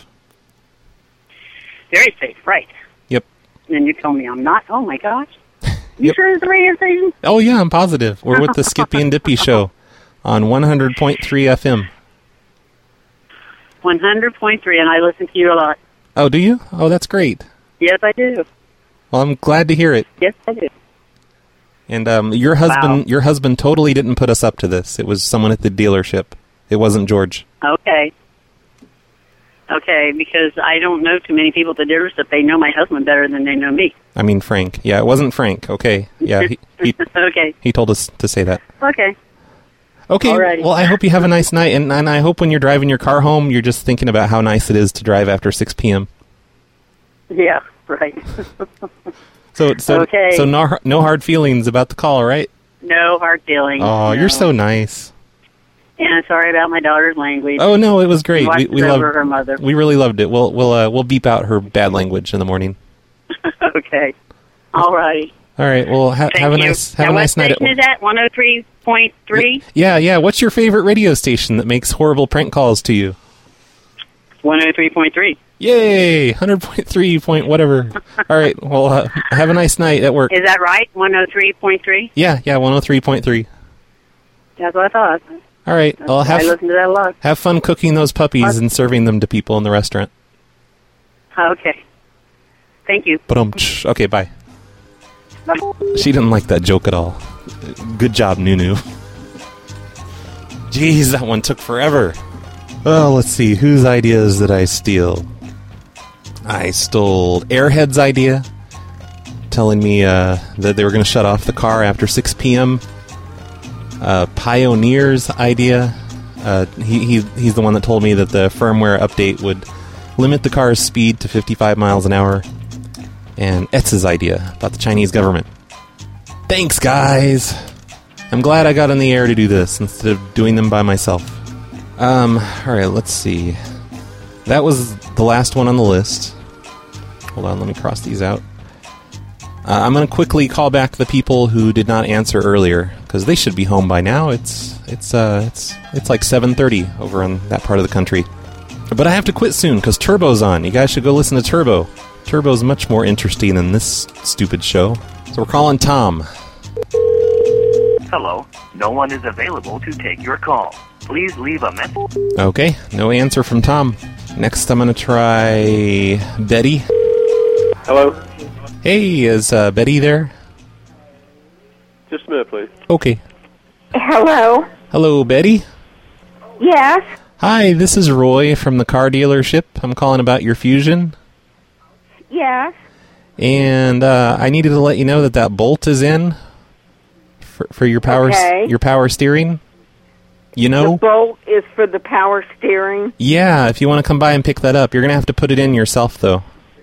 Very safe, right. Yep. And you told me I'm not? Oh, my gosh. You sure it's the radio station? Oh, yeah, I'm positive. We're with the Skippy and Dippy show on 100.3 FM. 100.3, and I listen to you a lot. Oh, do you? Oh, that's great. Yes, I do. Well, I'm glad to hear it. Yes, I do. And your husband totally didn't put us up to this. It was someone at the dealership. It wasn't George. Okay. Okay, because I don't know too many people at the dealership. They know my husband better than they know me. I mean Frank. Yeah, it wasn't Frank. Okay. Yeah, he Okay. He told us to say that. Okay. Okay, Alrighty. well, I hope you have a nice night, and I hope when you're driving your car home, you're just thinking about how nice it is to drive after 6 p.m. Yeah, right. So Okay. So no hard feelings about the call, right? No hard feelings. Oh, no. you're so nice. And sorry about my daughter's language. Oh no, it was great. She watched We it loved over her mother. We really loved it. We'll beep out her bad language in the morning. Okay. All righty. All right. Well, have a nice night at What station is that? 103.3? Yeah. What's your favorite radio station that makes horrible prank calls to you? 103.3. Yay! 100.3 point whatever. All right. Well, have a nice night at work. Is that right? 103.3? Yeah. 103.3. That's what I thought. All right. Well, I listen to that a lot. have fun cooking those puppies and serving them to people in the restaurant. Okay. Thank you. Okay, bye. She didn't like that joke at all. Good job, Nunu. Jeez, that one took forever. Well, let's see. Whose ideas did I steal? I stole Airhead's idea, telling me that they were going to shut off the car after 6 p.m. Pioneer's idea. He's the one that told me that the firmware update would limit the car's speed to 55 miles an hour. And Etz's idea about the Chinese government. Thanks, guys! I'm glad I got on the air to do this instead of doing them by myself. Alright, let's see. That was the last one on the list. Hold on, let me cross these out. I'm going to quickly call back the people who did not answer earlier, because they should be home by now. It's like 7:30 over in that part of the country. But I have to quit soon, because Turbo's on. You guys should go listen to Turbo. Turbo's much more interesting than this stupid show. So we're calling Tom. Hello. No one is available to take your call. Please leave a message. Okay, no answer from Tom. Next, I'm going to try Betty. Hello? Hey, is Betty there? Just a minute, please. Okay. Hello? Hello, Betty? Yes? Hi, this is Roy from the car dealership. I'm calling about your Fusion. Yes? And I needed to let you know that bolt is in for your power your power steering. You know? The bolt is for the power steering? Yeah, if you want to come by and pick that up. You're going to have to put it in yourself, though.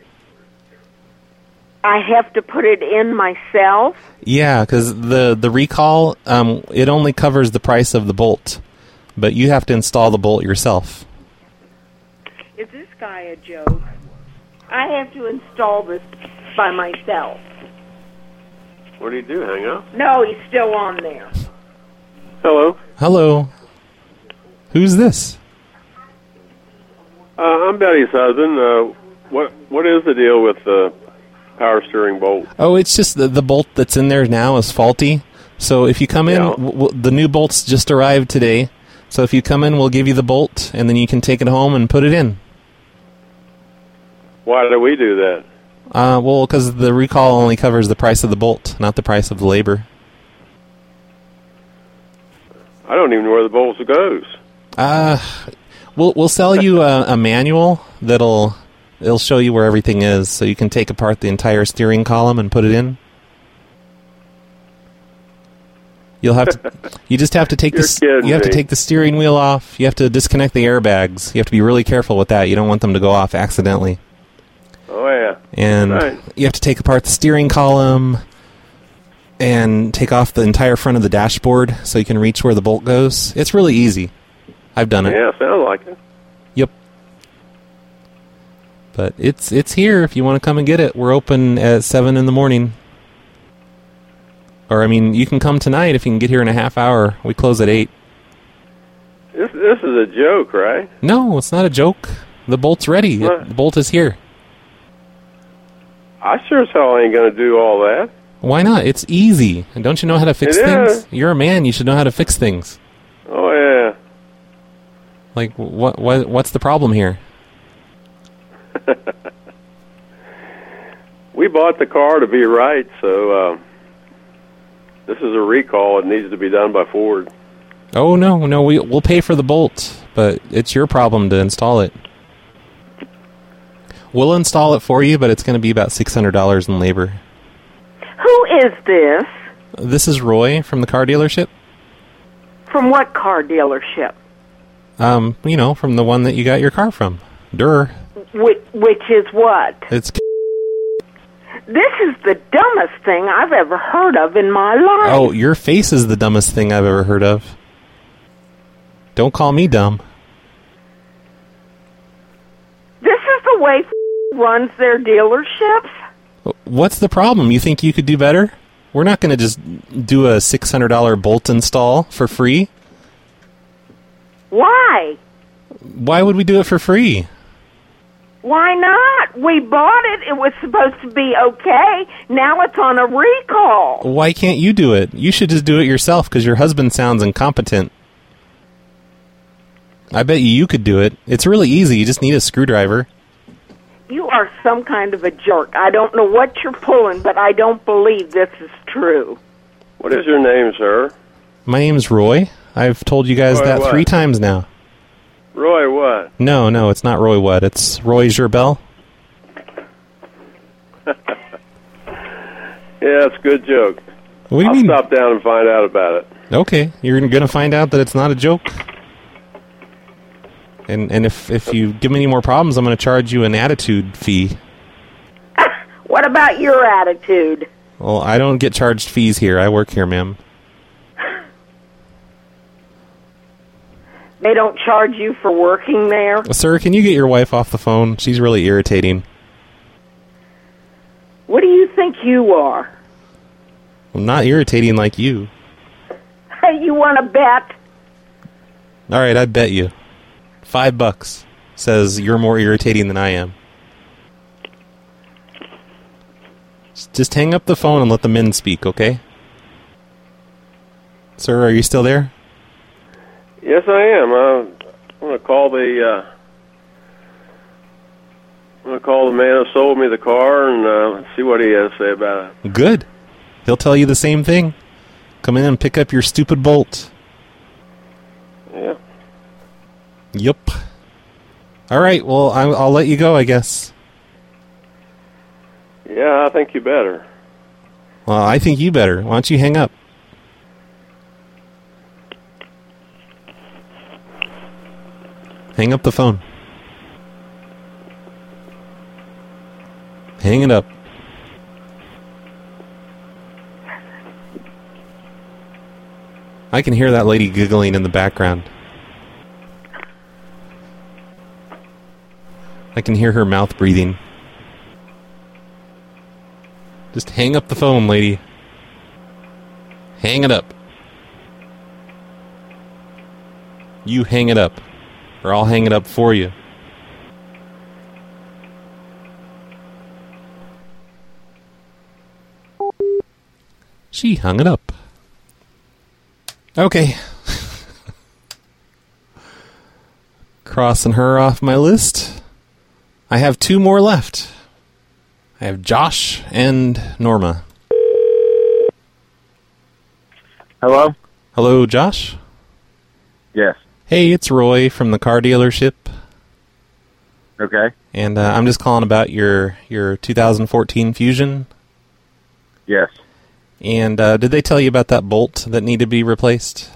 I have to put it in myself? Yeah, because the recall, it only covers the price of the bolt. But you have to install the bolt yourself. Is this guy a joke? I have to install this by myself. What do you do, hang up? No, he's still on there. Hello? Hello. Who's this? I'm Betty's husband. What is the deal with the power steering bolt? Oh, it's just the bolt that's in there now is faulty. So if you come in, the new bolts just arrived today. So if you come in, we'll give you the bolt, and then you can take it home and put it in. Why do we do that? Well, because the recall only covers the price of the bolt, not the price of the labor. I don't even know where the bolt goes. We'll sell you a manual it'll show you where everything is, so you can take apart the entire steering column and put it in. You just have to take take the steering wheel off. You have to disconnect the airbags. You have to be really careful with that. You don't want them to go off accidentally. Oh yeah. And you have to take apart the steering column and take off the entire front of the dashboard so you can reach where the bolt goes. It's really easy. I've done it. Yeah, sounds like it. Yep. But it's here if you want to come and get it. We're open at 7 in the morning. Or, I mean, you can come tonight if you can get here in a half hour. We close at 8. This is a joke, right? No, it's not a joke. The bolt's ready. The bolt is here. I sure as hell ain't going to do all that. Why not? It's easy. And don't you know how to fix things? You're a man. You should know how to fix things. Oh, yeah. Like, what's the problem here? We bought the car to be right, so this is a recall. It needs to be done by Ford. Oh, no, we'll pay for the bolt, but it's your problem to install it. We'll install it for you, but it's going to be about $600 in labor. Who is this? This is Roy from the car dealership. From what car dealership? From the one that you got your car from. Durr. Which is what? It's... This is the dumbest thing I've ever heard of in my life. Oh, your face is the dumbest thing I've ever heard of. Don't call me dumb. This is the way runs their dealerships? What's the problem? You think you could do better? We're not going to just do a $600 bolt install for free. Why? Why would we do it for free? Why not? We bought it. It was supposed to be okay. Now it's on a recall. Why can't you do it? You should just do it yourself because your husband sounds incompetent. I bet you could do it. It's really easy. You just need a screwdriver. You are some kind of a jerk. I don't know what you're pulling, but I don't believe this is true. What is your name, sir? My name's Roy. I've told you guys that 3 times now. Roy what? No, it's not Roy what. It's Roy Gerbel. Yeah, it's a good joke. What do you I'll mean? stop down and find out about it. Okay, you're going to find out that it's not a joke? And if you give me any more problems, I'm going to charge you an attitude fee. What about your attitude? Well, I don't get charged fees here. I work here, ma'am. They don't charge you for working there? Sir, can you get your wife off the phone? She's really irritating. What do you think you are? Well, not irritating like you. Hey, you want to bet? All right, I bet you. $5 says you're more irritating than I am. Just hang up the phone and let the men speak, okay? Sir, are you still there? Yes, I am. I'm going to call the man who sold me the car and see what he has to say about it. Good. He'll tell you the same thing. Come in and pick up your stupid bolt. Yeah. Yep. All right, well, I'll let you go, I guess. Yeah, I think you better. Well, I think you better. Why don't you hang up? Hang up the phone. Hang it up. I can hear that lady giggling in the background. I can hear her mouth breathing. Just hang up the phone, lady. Hang it up. You hang it up, or I'll hang it up for you. She hung it up. Okay. Crossing her off my list. I have 2 more left. I have Josh and Norma. Hello? Hello, Josh? Yes. Hey, it's Roy from the car dealership. Okay. And I'm just calling about your 2014 Fusion. Yes. And did they tell you about that bolt that needed to be replaced?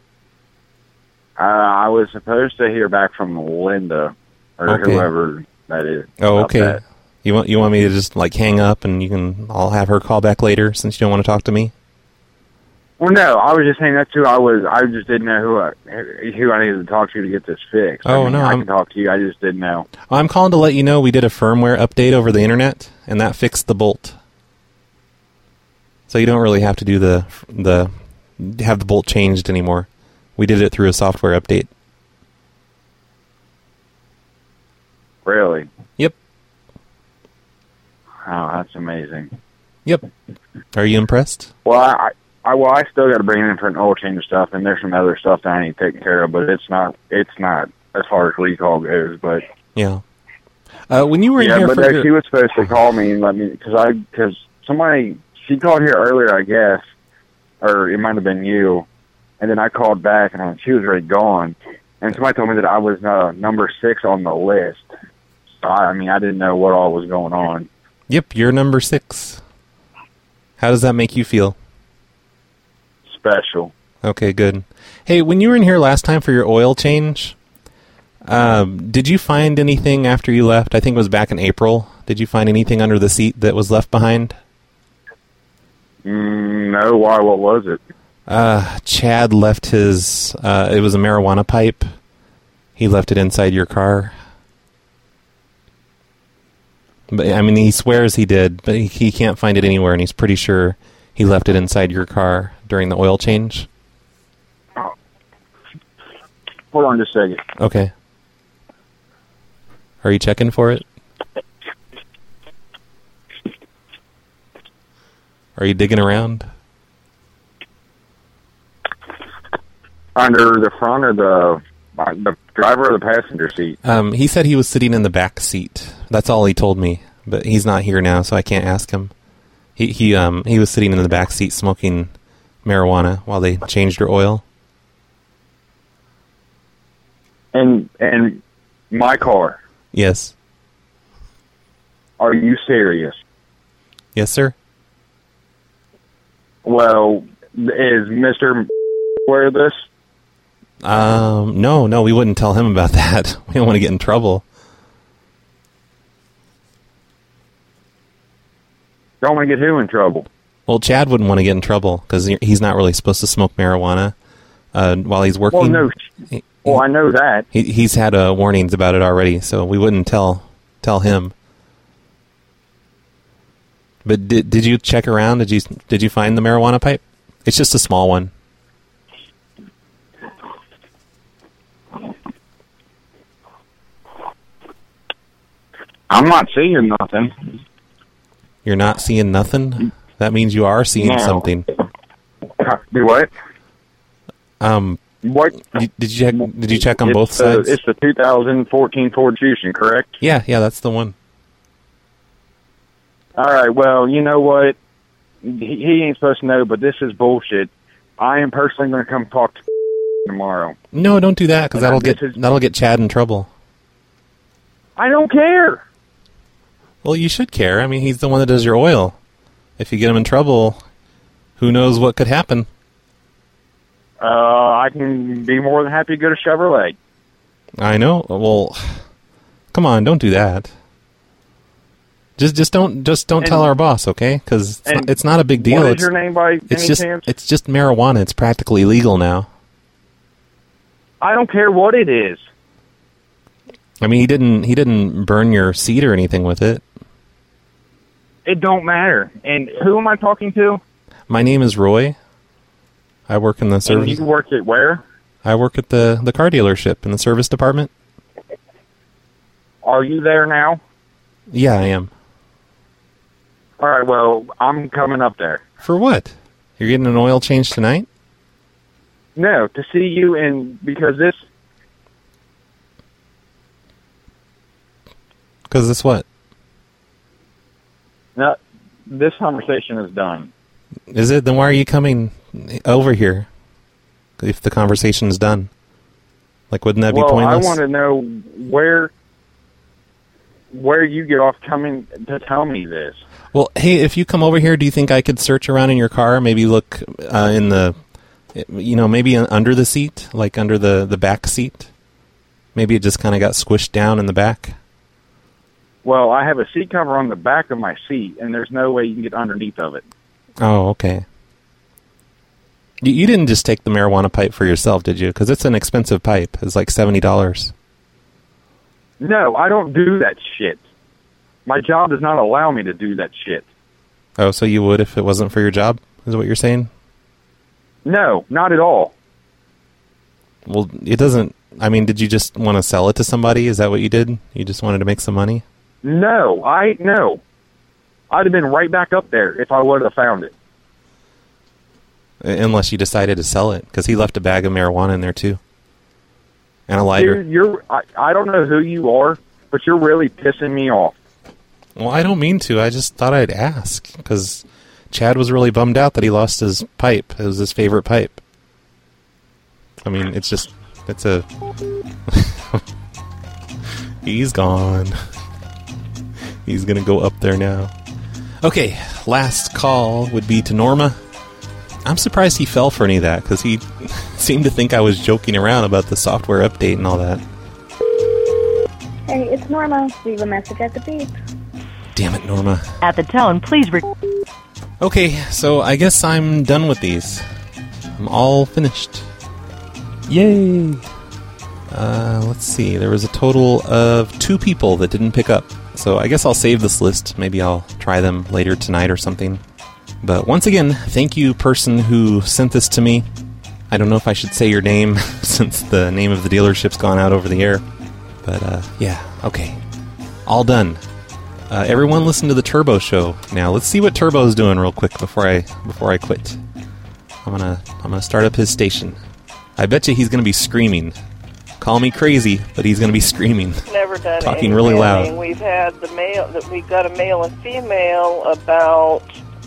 I was supposed to hear back from Linda, or whoever that is. Oh, okay. That. You want me to just like hang up and I'll have her call back later since you don't want to talk to me? Well, no, I was just saying that too. I just didn't know who I needed to talk to get this fixed. Oh, I mean, no, I can talk to you. I just didn't know. I'm calling to let you know we did a firmware update over the internet, and that fixed the bolt. So you don't really have to do have the bolt changed anymore. We did it through a software update. Really? Yep. Oh, that's amazing. Yep. Are you impressed? Well, I still got to bring in for an oil change and stuff, and there's some other stuff that I need to take care of, but it's not as far as recall goes, but Yeah. When you were in here but for she was supposed to call me and let me because somebody she called here earlier, I guess, or it might have been you, and then I called back and she was already gone, and somebody told me that I was number 6 on the list. So I didn't know what all was going on. Yep, you're number 6. How does that make you feel? Special. Okay, good. Hey, when you were in here last time for your oil change, did you find anything after you left? I think it was back in April. Did you find anything under the seat that was left behind? No, why? What was it? Chad left his, it was a marijuana pipe. He left it inside your car. But he swears he did, but he can't find it anywhere, and he's pretty sure he left it inside your car during the oil change. Hold on just a second. Okay. Are you checking for it? Are you digging around? Under the front or the driver or the passenger seat? He said he was sitting in the back seat. That's all he told me. But he's not here now, so I can't ask him. He was sitting in the back seat smoking marijuana while they changed your oil. And my car? Yes. Are you serious? Yes, sir. Well, is Mr. aware of this? No, we wouldn't tell him about that. We don't want to get in trouble. Don't want to get who in trouble? Well, Chad wouldn't want to get in trouble because he's not really supposed to smoke marijuana while he's working. Well, no. Well, I know that. He's had warnings about it already, so we wouldn't tell him. But did you check around? Did you find the marijuana pipe? It's just a small one. I'm not seeing nothing. You're not seeing nothing? That means you are seeing something. Do what? What? Did you check on both sides? It's the 2014 Ford Fusion, correct? Yeah, that's the one. All right, well, you know what? He ain't supposed to know, but this is bullshit. I am personally going to come talk to tomorrow. No, don't do that, because that'll get Chad in trouble. I don't care. Well, you should care. He's the one that does your oil. If you get him in trouble, who knows what could happen? I can be more than happy to go to Chevrolet. I know. Well, come on, don't do that. Just don't tell our boss, okay? Because it's not a big deal. What is your name by any chance? It's just marijuana. It's practically legal now. I don't care what it is. He didn't burn your seat or anything with it. It don't matter. And who am I talking to? My name is Roy. I work in the service. And you work at where? I work at the car dealership in the service department. Are you there now? Yeah, I am. All right, well, I'm coming up there. For what? You're getting an oil change tonight? No, to see you, and because this... Because this what? No, this conversation is done. Is it? Then why are you coming over here if the conversation is done? Wouldn't that be pointless? I want to know where you get off coming to tell me this. Well, hey, if you come over here, do you think I could search around in your car? Maybe look in the, maybe under the seat, like under the back seat? Maybe it just kind of got squished down in the back? Well, I have a seat cover on the back of my seat, and there's no way you can get underneath of it. Oh, okay. You didn't just take the marijuana pipe for yourself, did you? Because it's an expensive pipe. It's like $70. No, I don't do that shit. My job does not allow me to do that shit. Oh, so you would if it wasn't for your job, is what you're saying? No, not at all. Well, it doesn't... did you just want to sell it to somebody? Is that what you did? You just wanted to make some money? No. I'd have been right back up there if I would have found it. Unless you decided to sell it, because he left a bag of marijuana in there, too. And a lighter. Dude, I don't know who you are, but you're really pissing me off. Well, I don't mean to. I just thought I'd ask, because Chad was really bummed out that he lost his pipe. It was his favorite pipe. I mean, it's a... He's gone. He's gonna go up there now. Okay, last call would be to Norma. I'm surprised he fell for any of that, because he seemed to think I was joking around about the software update and all that. Hey, it's Norma. Leave a message at the beep. Damn it, Norma. At the tone, please Okay, so I guess I'm done with these. I'm all finished. Yay! Let's see. There was a total of 2 people that didn't pick up. So I guess I'll save this list. Maybe I'll try them later tonight or something. But once again, thank you, person who sent this to me. I don't know if I should say your name since the name of the dealership's gone out over the air. But, yeah, okay. All done. Everyone listen to the Turbo Show. Now, let's see what Turbo's doing real quick before I quit. I'm gonna start up his station. I bet you he's gonna be screaming. Call me crazy, but he's gonna be screaming. Never done talking really loud. We've had we've got a male and female about.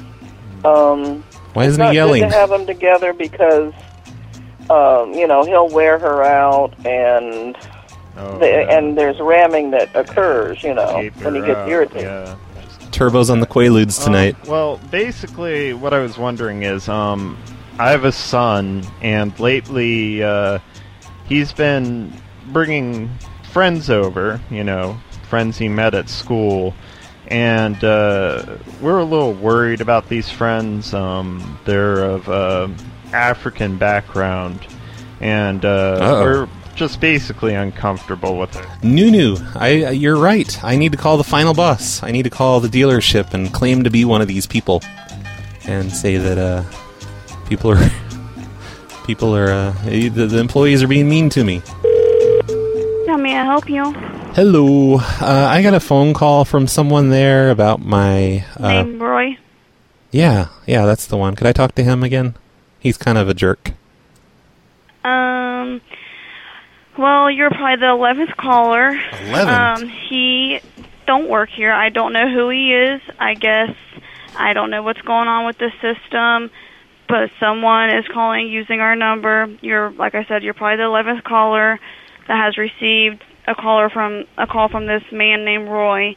Why isn't he yelling? It's not good to have them together because, he'll wear her out and. And there's ramming that occurs, when he gets irritated. Yeah. Turbo's on the Quaaludes tonight. Well, basically, what I was wondering is, I have a son, and lately, he's been bringing friends over, friends he met at school, and we're a little worried about these friends. They're of African background, and we're just basically uncomfortable with it. Nunu, you're right. I need to call the final boss. I need to call the dealership and claim to be one of these people, and say that the employees are being mean to me. How may I help you? Hello. I got a phone call from someone there about my name Roy. Yeah, that's the one. Could I talk to him again? He's kind of a jerk. Well, you're probably the 11th caller. 11th? He don't work here. I don't know who he is. I guess I don't know what's going on with the system, but someone is calling using our number. Like I said, you're probably the 11th caller that has received a call from this man named Roy.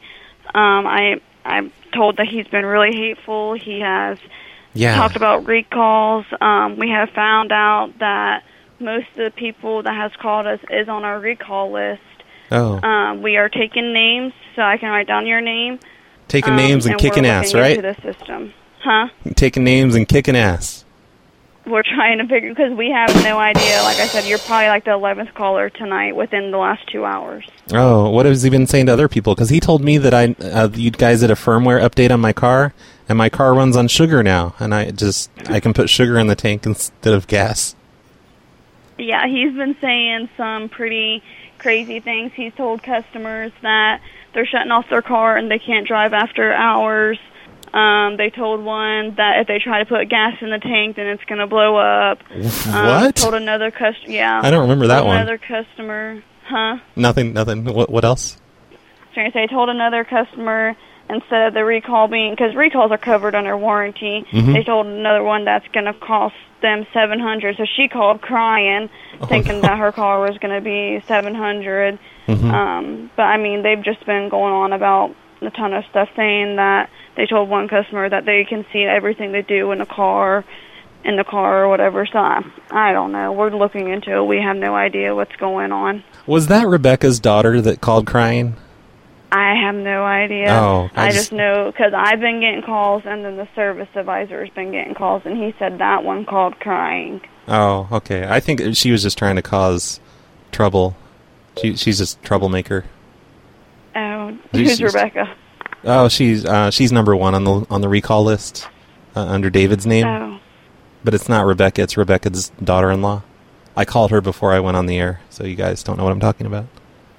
I'm told that he's been really hateful. He has talked about recalls. We have found out that most of the people that has called us is on our recall list. Oh. We are taking names, so I can write down your name. Taking names and kicking ass, right? Into the system. Huh? Taking names and kicking ass. We're trying to figure, because we have no idea. Like I said, you're probably like the 11th caller tonight within the last 2 hours. Oh, what has he been saying to other people? Because he told me that you guys did a firmware update on my car, and my car runs on sugar now, and I can put sugar in the tank instead of gas. Yeah, he's been saying some pretty crazy things. He's told customers that they're shutting off their car and they can't drive after hours. They told one that if they try to put gas in the tank, then it's going to blow up. What? Told another customer, yeah. I don't remember that one. Another customer, huh? Nothing. What else? So they told another customer, instead of the recall being, because recalls are covered under warranty, they told another one that's going to cost them $700. So she called crying, thinking that her car was going to be $700. But I mean, they've just been going on about a ton of stuff, saying that they told one customer that they can see everything they do in the car or whatever. So I don't know. We're looking into it. We have no idea what's going on. Was that Rebecca's daughter that called crying? I have no idea. Oh, I just know because I've been getting calls, and then the service advisor has been getting calls, and he said that one called crying. Oh, okay. I think she was just trying to cause trouble. She's just a troublemaker. Oh, who's Rebecca? Oh, she's number one on the recall list under David's name. Oh. But it's not Rebecca. It's Rebecca's daughter-in-law. I called her before I went on the air, so you guys don't know what I'm talking about.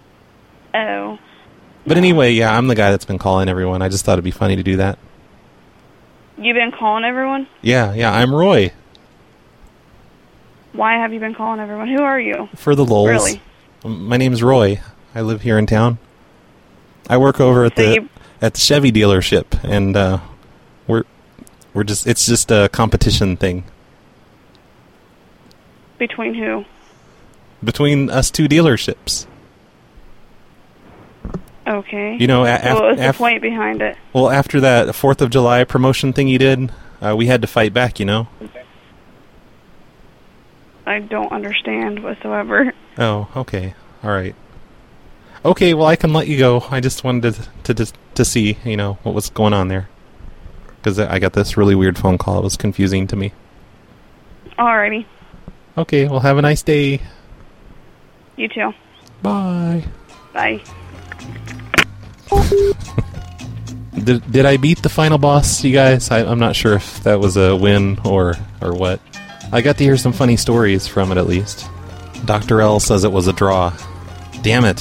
Oh. But anyway, yeah, I'm the guy that's been calling everyone. I just thought it'd be funny to do that. You've been calling everyone? Yeah, I'm Roy. Why have you been calling everyone? Who are you? For the lulz. Really? My name's Roy. I live here in town. I work over at the Chevy dealership, and it's just a competition thing. Between who? Between us two dealerships. Okay. You know, what was the point behind it? Well, after that 4th of July promotion thing you did, we had to fight back, you know? I don't understand whatsoever. Oh, okay. All right. Okay, well, I can let you go. I just wanted to see, you know, what was going on there. Because I got this really weird phone call. It was confusing to me. Alrighty. Okay, well, have a nice day. You too. Bye. Bye. Did I beat the final boss, you guys? I'm not sure if that was a win or what. I got to hear some funny stories from it, at least. Dr. L says it was a draw. Damn it.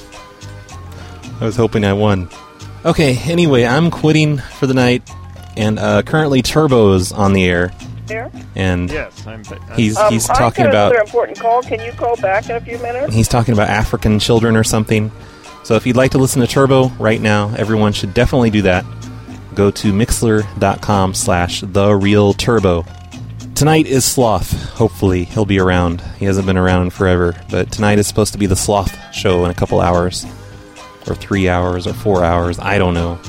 I was hoping I won. Okay, anyway, I'm quitting for the night, and currently Turbo's on the air. There? And yes, he's talking about... another important call. Can you call back in a few minutes? He's talking about African children or something. So if you'd like to listen to Turbo right now, everyone should definitely do that. Go to mixler.com/TheRealTurbo. Tonight is Sloth. Hopefully he'll be around. He hasn't been around forever, but tonight is supposed to be the Sloth show in a couple hours. Or 3 hours, or 4 hours, I don't know.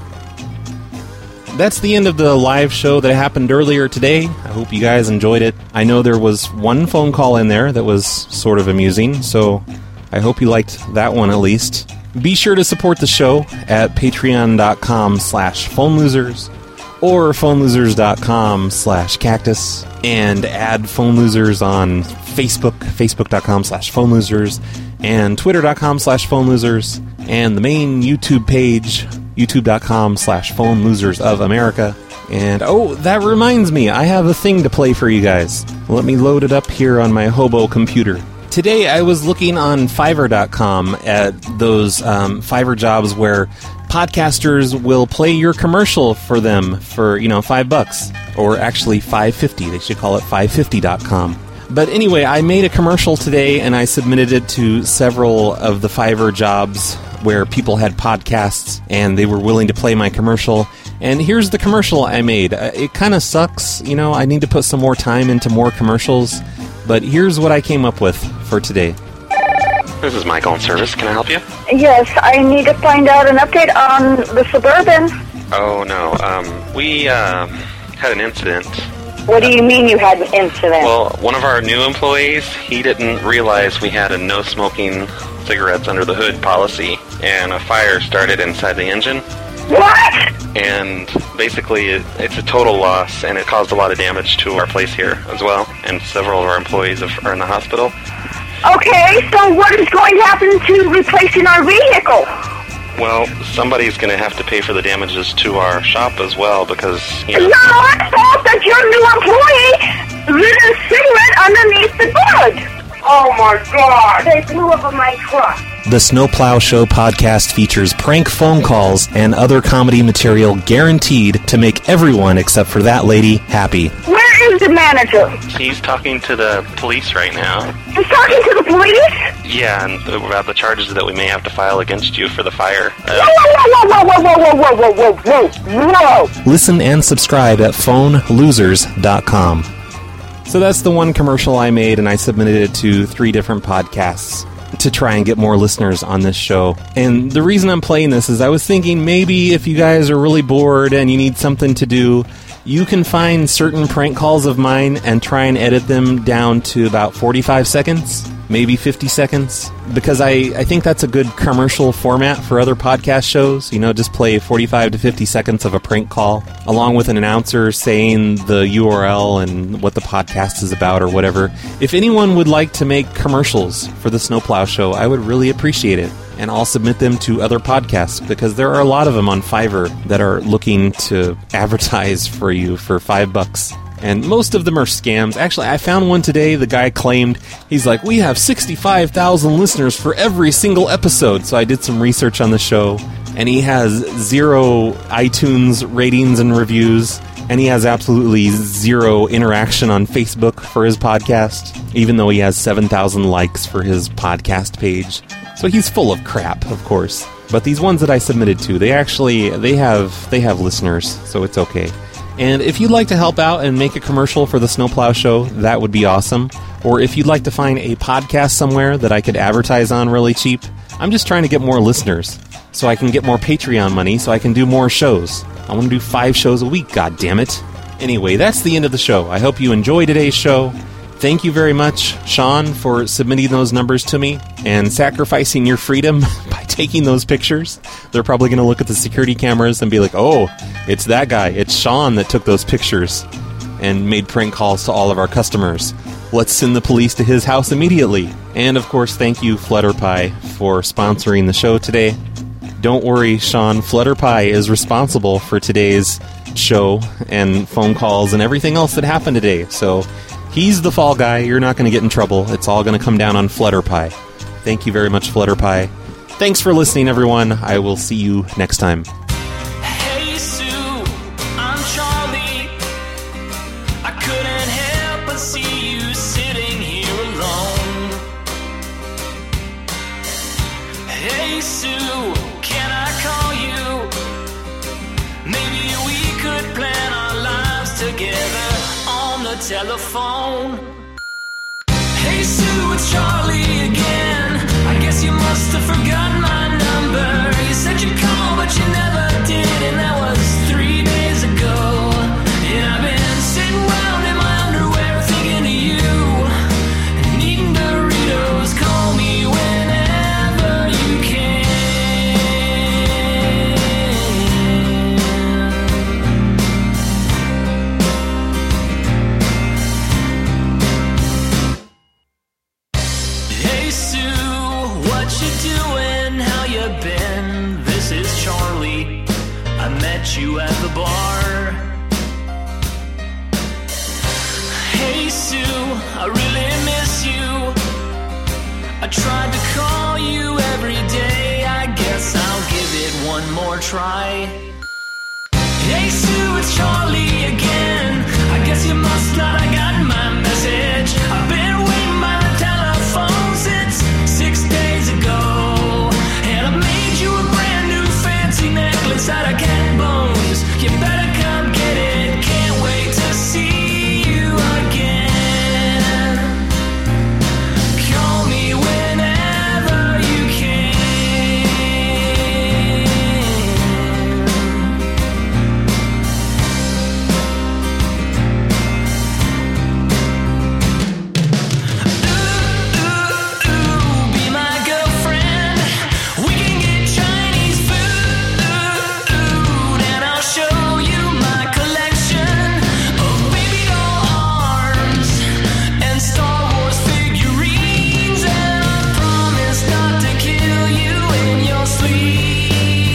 That's the end of the live show that happened earlier today. I hope you guys enjoyed it. I know there was one phone call in there that was sort of amusing, so I hope you liked that one at least. Be sure to support the show at patreon.com/phonelosers or phonelosers.com/cactus, and add Phone Losers on Facebook, facebook.com/phonelosers, and twitter.com/phonelosers, and the main YouTube page, youtube.com/phonelosers-of-America. And, oh, that reminds me, I have a thing to play for you guys. Let me load it up here on my hobo computer. Today I was looking on Fiverr.com at those Fiverr jobs where podcasters will play your commercial for them for, $5. Or actually $5.50. They should call it 550.com. But anyway, I made a commercial today and I submitted it to several of the Fiverr jobs where people had podcasts and they were willing to play my commercial. And here's the commercial I made. It kind of sucks, I need to put some more time into more commercials. But here's what I came up with for today. This is Michael in service. Can I help you? Yes, I need to find out an update on the Suburban. Oh, no. We had an incident. What do you mean you had an incident? Well, one of our new employees, he didn't realize we had a no-smoking cigarettes under the hood policy, and a fire started inside the engine. What? And basically, it's a total loss, and it caused a lot of damage to our place here as well, and several of our employees are in the hospital. Okay, so what is going to happen to replacing our vehicle? Well, somebody's going to have to pay for the damages to our shop as well, because, No, I thought that your new employee lit a cigarette underneath the hood. Oh my God! They flew over my truck. The Snowplow Show podcast features prank phone calls and other comedy material guaranteed to make everyone except for that lady happy. Where is the manager? He's talking to the police right now. He's talking to the police? Yeah, and about the charges that we may have to file against you for the fire. Whoa. Listen and subscribe at phonelosers.com. So that's the one commercial I made, and I submitted it to 3 different podcasts to try and get more listeners on this show. And the reason I'm playing this is I was thinking maybe if you guys are really bored and you need something to do, you can find certain prank calls of mine and try and edit them down to about 45 seconds, maybe 50 seconds, because I think that's a good commercial format for other podcast shows. Just play 45 to 50 seconds of a prank call, along with an announcer saying the URL and what the podcast is about or whatever. If anyone would like to make commercials for the Snowplow Show, I would really appreciate it. And I'll submit them to other podcasts, because there are a lot of them on Fiverr that are looking to advertise for you for $5. And most of them are scams. Actually, I found one today. The guy claimed, he's like, we have 65,000 listeners for every single episode. So I did some research on the show, and he has 0 iTunes ratings and reviews, And he has absolutely zero interaction on Facebook for his podcast, even though he has 7,000 likes for his podcast page. So he's full of crap, of course. But these ones that I submitted to, they have listeners, so it's okay. And if you'd like to help out and make a commercial for the Snowplow Show, that would be awesome. Or if you'd like to find a podcast somewhere that I could advertise on really cheap, I'm just trying to get more listeners so I can get more Patreon money so I can do more shows. I want to do 5 shows a week, goddammit. Anyway, that's the end of the show. I hope you enjoy today's show. Thank you very much, Sean, for submitting those numbers to me and sacrificing your freedom by taking those pictures. They're probably going to look at the security cameras and be like, oh, it's that guy. It's Sean that took those pictures and made prank calls to all of our customers. Let's send the police to his house immediately. And, of course, thank you, Flutterpie, for sponsoring the show today. Don't worry, Sean. Flutterpie is responsible for today's show and phone calls and everything else that happened today. So he's the fall guy. You're not going to get in trouble. It's all going to come down on Flutterpie. Thank you very much, Flutterpie. Thanks for listening, everyone. I will see you next time. Hey Sue, I'm Charlie. I couldn't help but see you sitting here alone. Hey Sue, can I call you? Maybe we could plan our lives together on the telephone. Hey Sue, it's Charlie again. I guess you must have forgotten my number. You said you'd call, but you never did, and that was 3 days ago. And I've been sitting around in my underwear thinking of you and eating Doritos. Call me whenever you can. Hey Sue, what you doing? How you been? This is Charlie. I met you at the bar. Hey Sue, I really miss you. I tried to call you every day. I guess I'll give it one more try. Hey Sue, it's Charlie again. I guess you must not have gotten my message. I've been waiting by the telephone since 6 days ago. And I made you a brand new fancy necklace out of cat bones. You better come get it. Can't wait to see you again. Call me whenever you can. Be my girlfriend. We can get Chinese food, and I'll show you my collection of baby doll arms and Star Wars figurines. And I promise not to kill you in your sleep.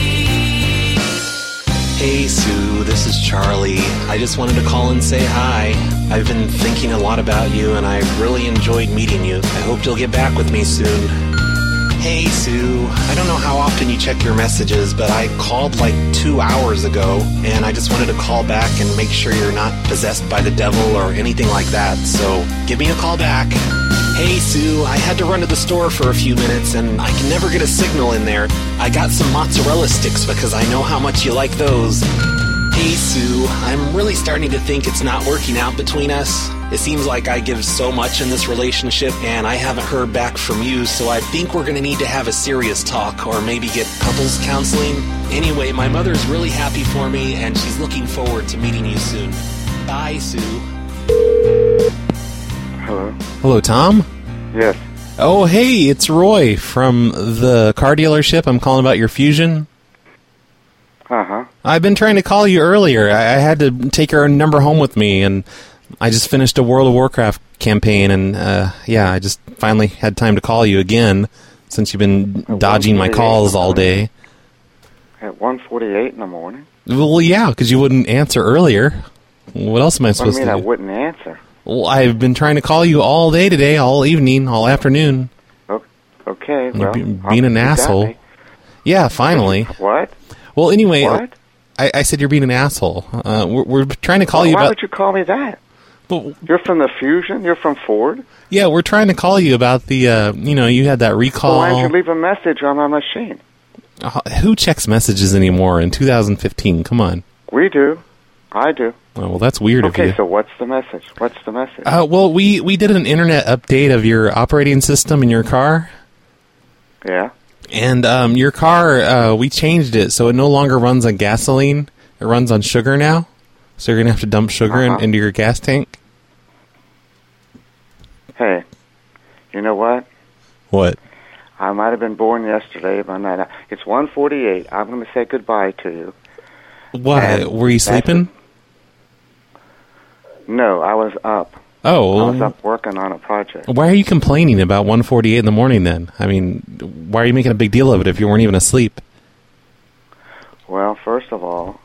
Hey Sue, this is Charlie. I just wanted to call and say hi. I've been thinking a lot about you and I've really enjoyed meeting you. I hope you'll get back with me soon. Hey Sue, I don't know how often you check your messages, but I called like 2 hours ago and I just wanted to call back and make sure you're not possessed by the devil or anything like that, so give me a call back. Hey Sue, I had to run to the store for a few minutes and I can never get a signal in there. I got some mozzarella sticks because I know how much you like those. Hey Sue, I'm really starting to think it's not working out between us. It seems like I give so much in this relationship and I haven't heard back from you, so I think we're going to need to have a serious talk or maybe get couples counseling. Anyway, my mother's really happy for me and she's looking forward to meeting you soon. Bye, Sue. Hello? Hello, Tom? Yes. Oh, hey, it's Roy from the car dealership. I'm calling about your Fusion. Uh-huh. I've been trying to call you earlier. I had to take your number home with me, and I just finished a World of Warcraft campaign, and I just finally had time to call you again since you've been dodging my calls all day. At 1:48 in the morning? Well, yeah, because you wouldn't answer earlier. What else am I supposed to do? I wouldn't answer? Well, I've been trying to call you all day today, all evening, all afternoon. Okay, You're well... being an asshole. Yeah, finally. What? Well, anyway... What? I said you're being an asshole. We're trying to call you why about... would you call me that? But, you're from the Fusion? You're from Ford? Yeah, we're trying to call you about the, you had that recall. Well, why didn't you leave a message on my machine? Who checks messages anymore in 2015? Come on. We do. I do. Oh, well, that's weird of you. Okay, so what's the message? Well, we did an internet update of your operating system in your car. Yeah. And your car, we changed it so it no longer runs on gasoline. It runs on sugar now. So you're going to have to dump sugar into your gas tank. Hey, you know what? What? I might have been born yesterday, but not. It's 1:48. I'm going to say goodbye to you. What? Were you sleeping? No, I was up. Oh. I was up working on a project. Why are you complaining about 1:48 in the morning then? I mean, why are you making a big deal of it if you weren't even asleep? Well, first of all...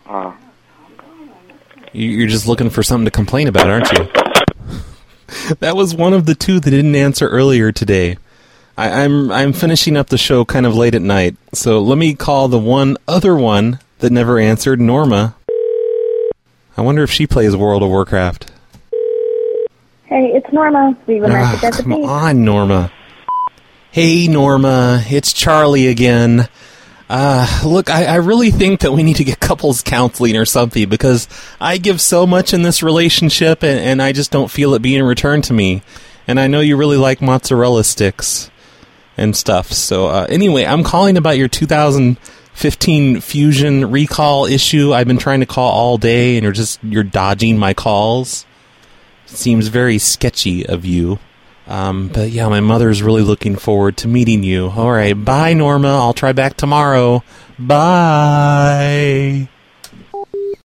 You're just looking for something to complain about, aren't you? That was one of the two that didn't answer earlier today. I'm finishing up the show kind of late at night, so let me call the other one that never answered, Norma. I wonder if she plays World of Warcraft. Hey, it's Norma. Leave a message at the beep. Come on, Norma. Hey, Norma. It's Charlie again. Look, I really think that we need to get couples counseling or something because I give so much in this relationship and I just don't feel it being returned to me. And I know you really like mozzarella sticks and stuff. So anyway, I'm calling about your 2015 Fusion recall issue. I've been trying to call all day and you're dodging my calls. It seems very sketchy of you. But yeah, my mother's really looking forward to meeting you. All right, bye, Norma. I'll try back tomorrow. Bye.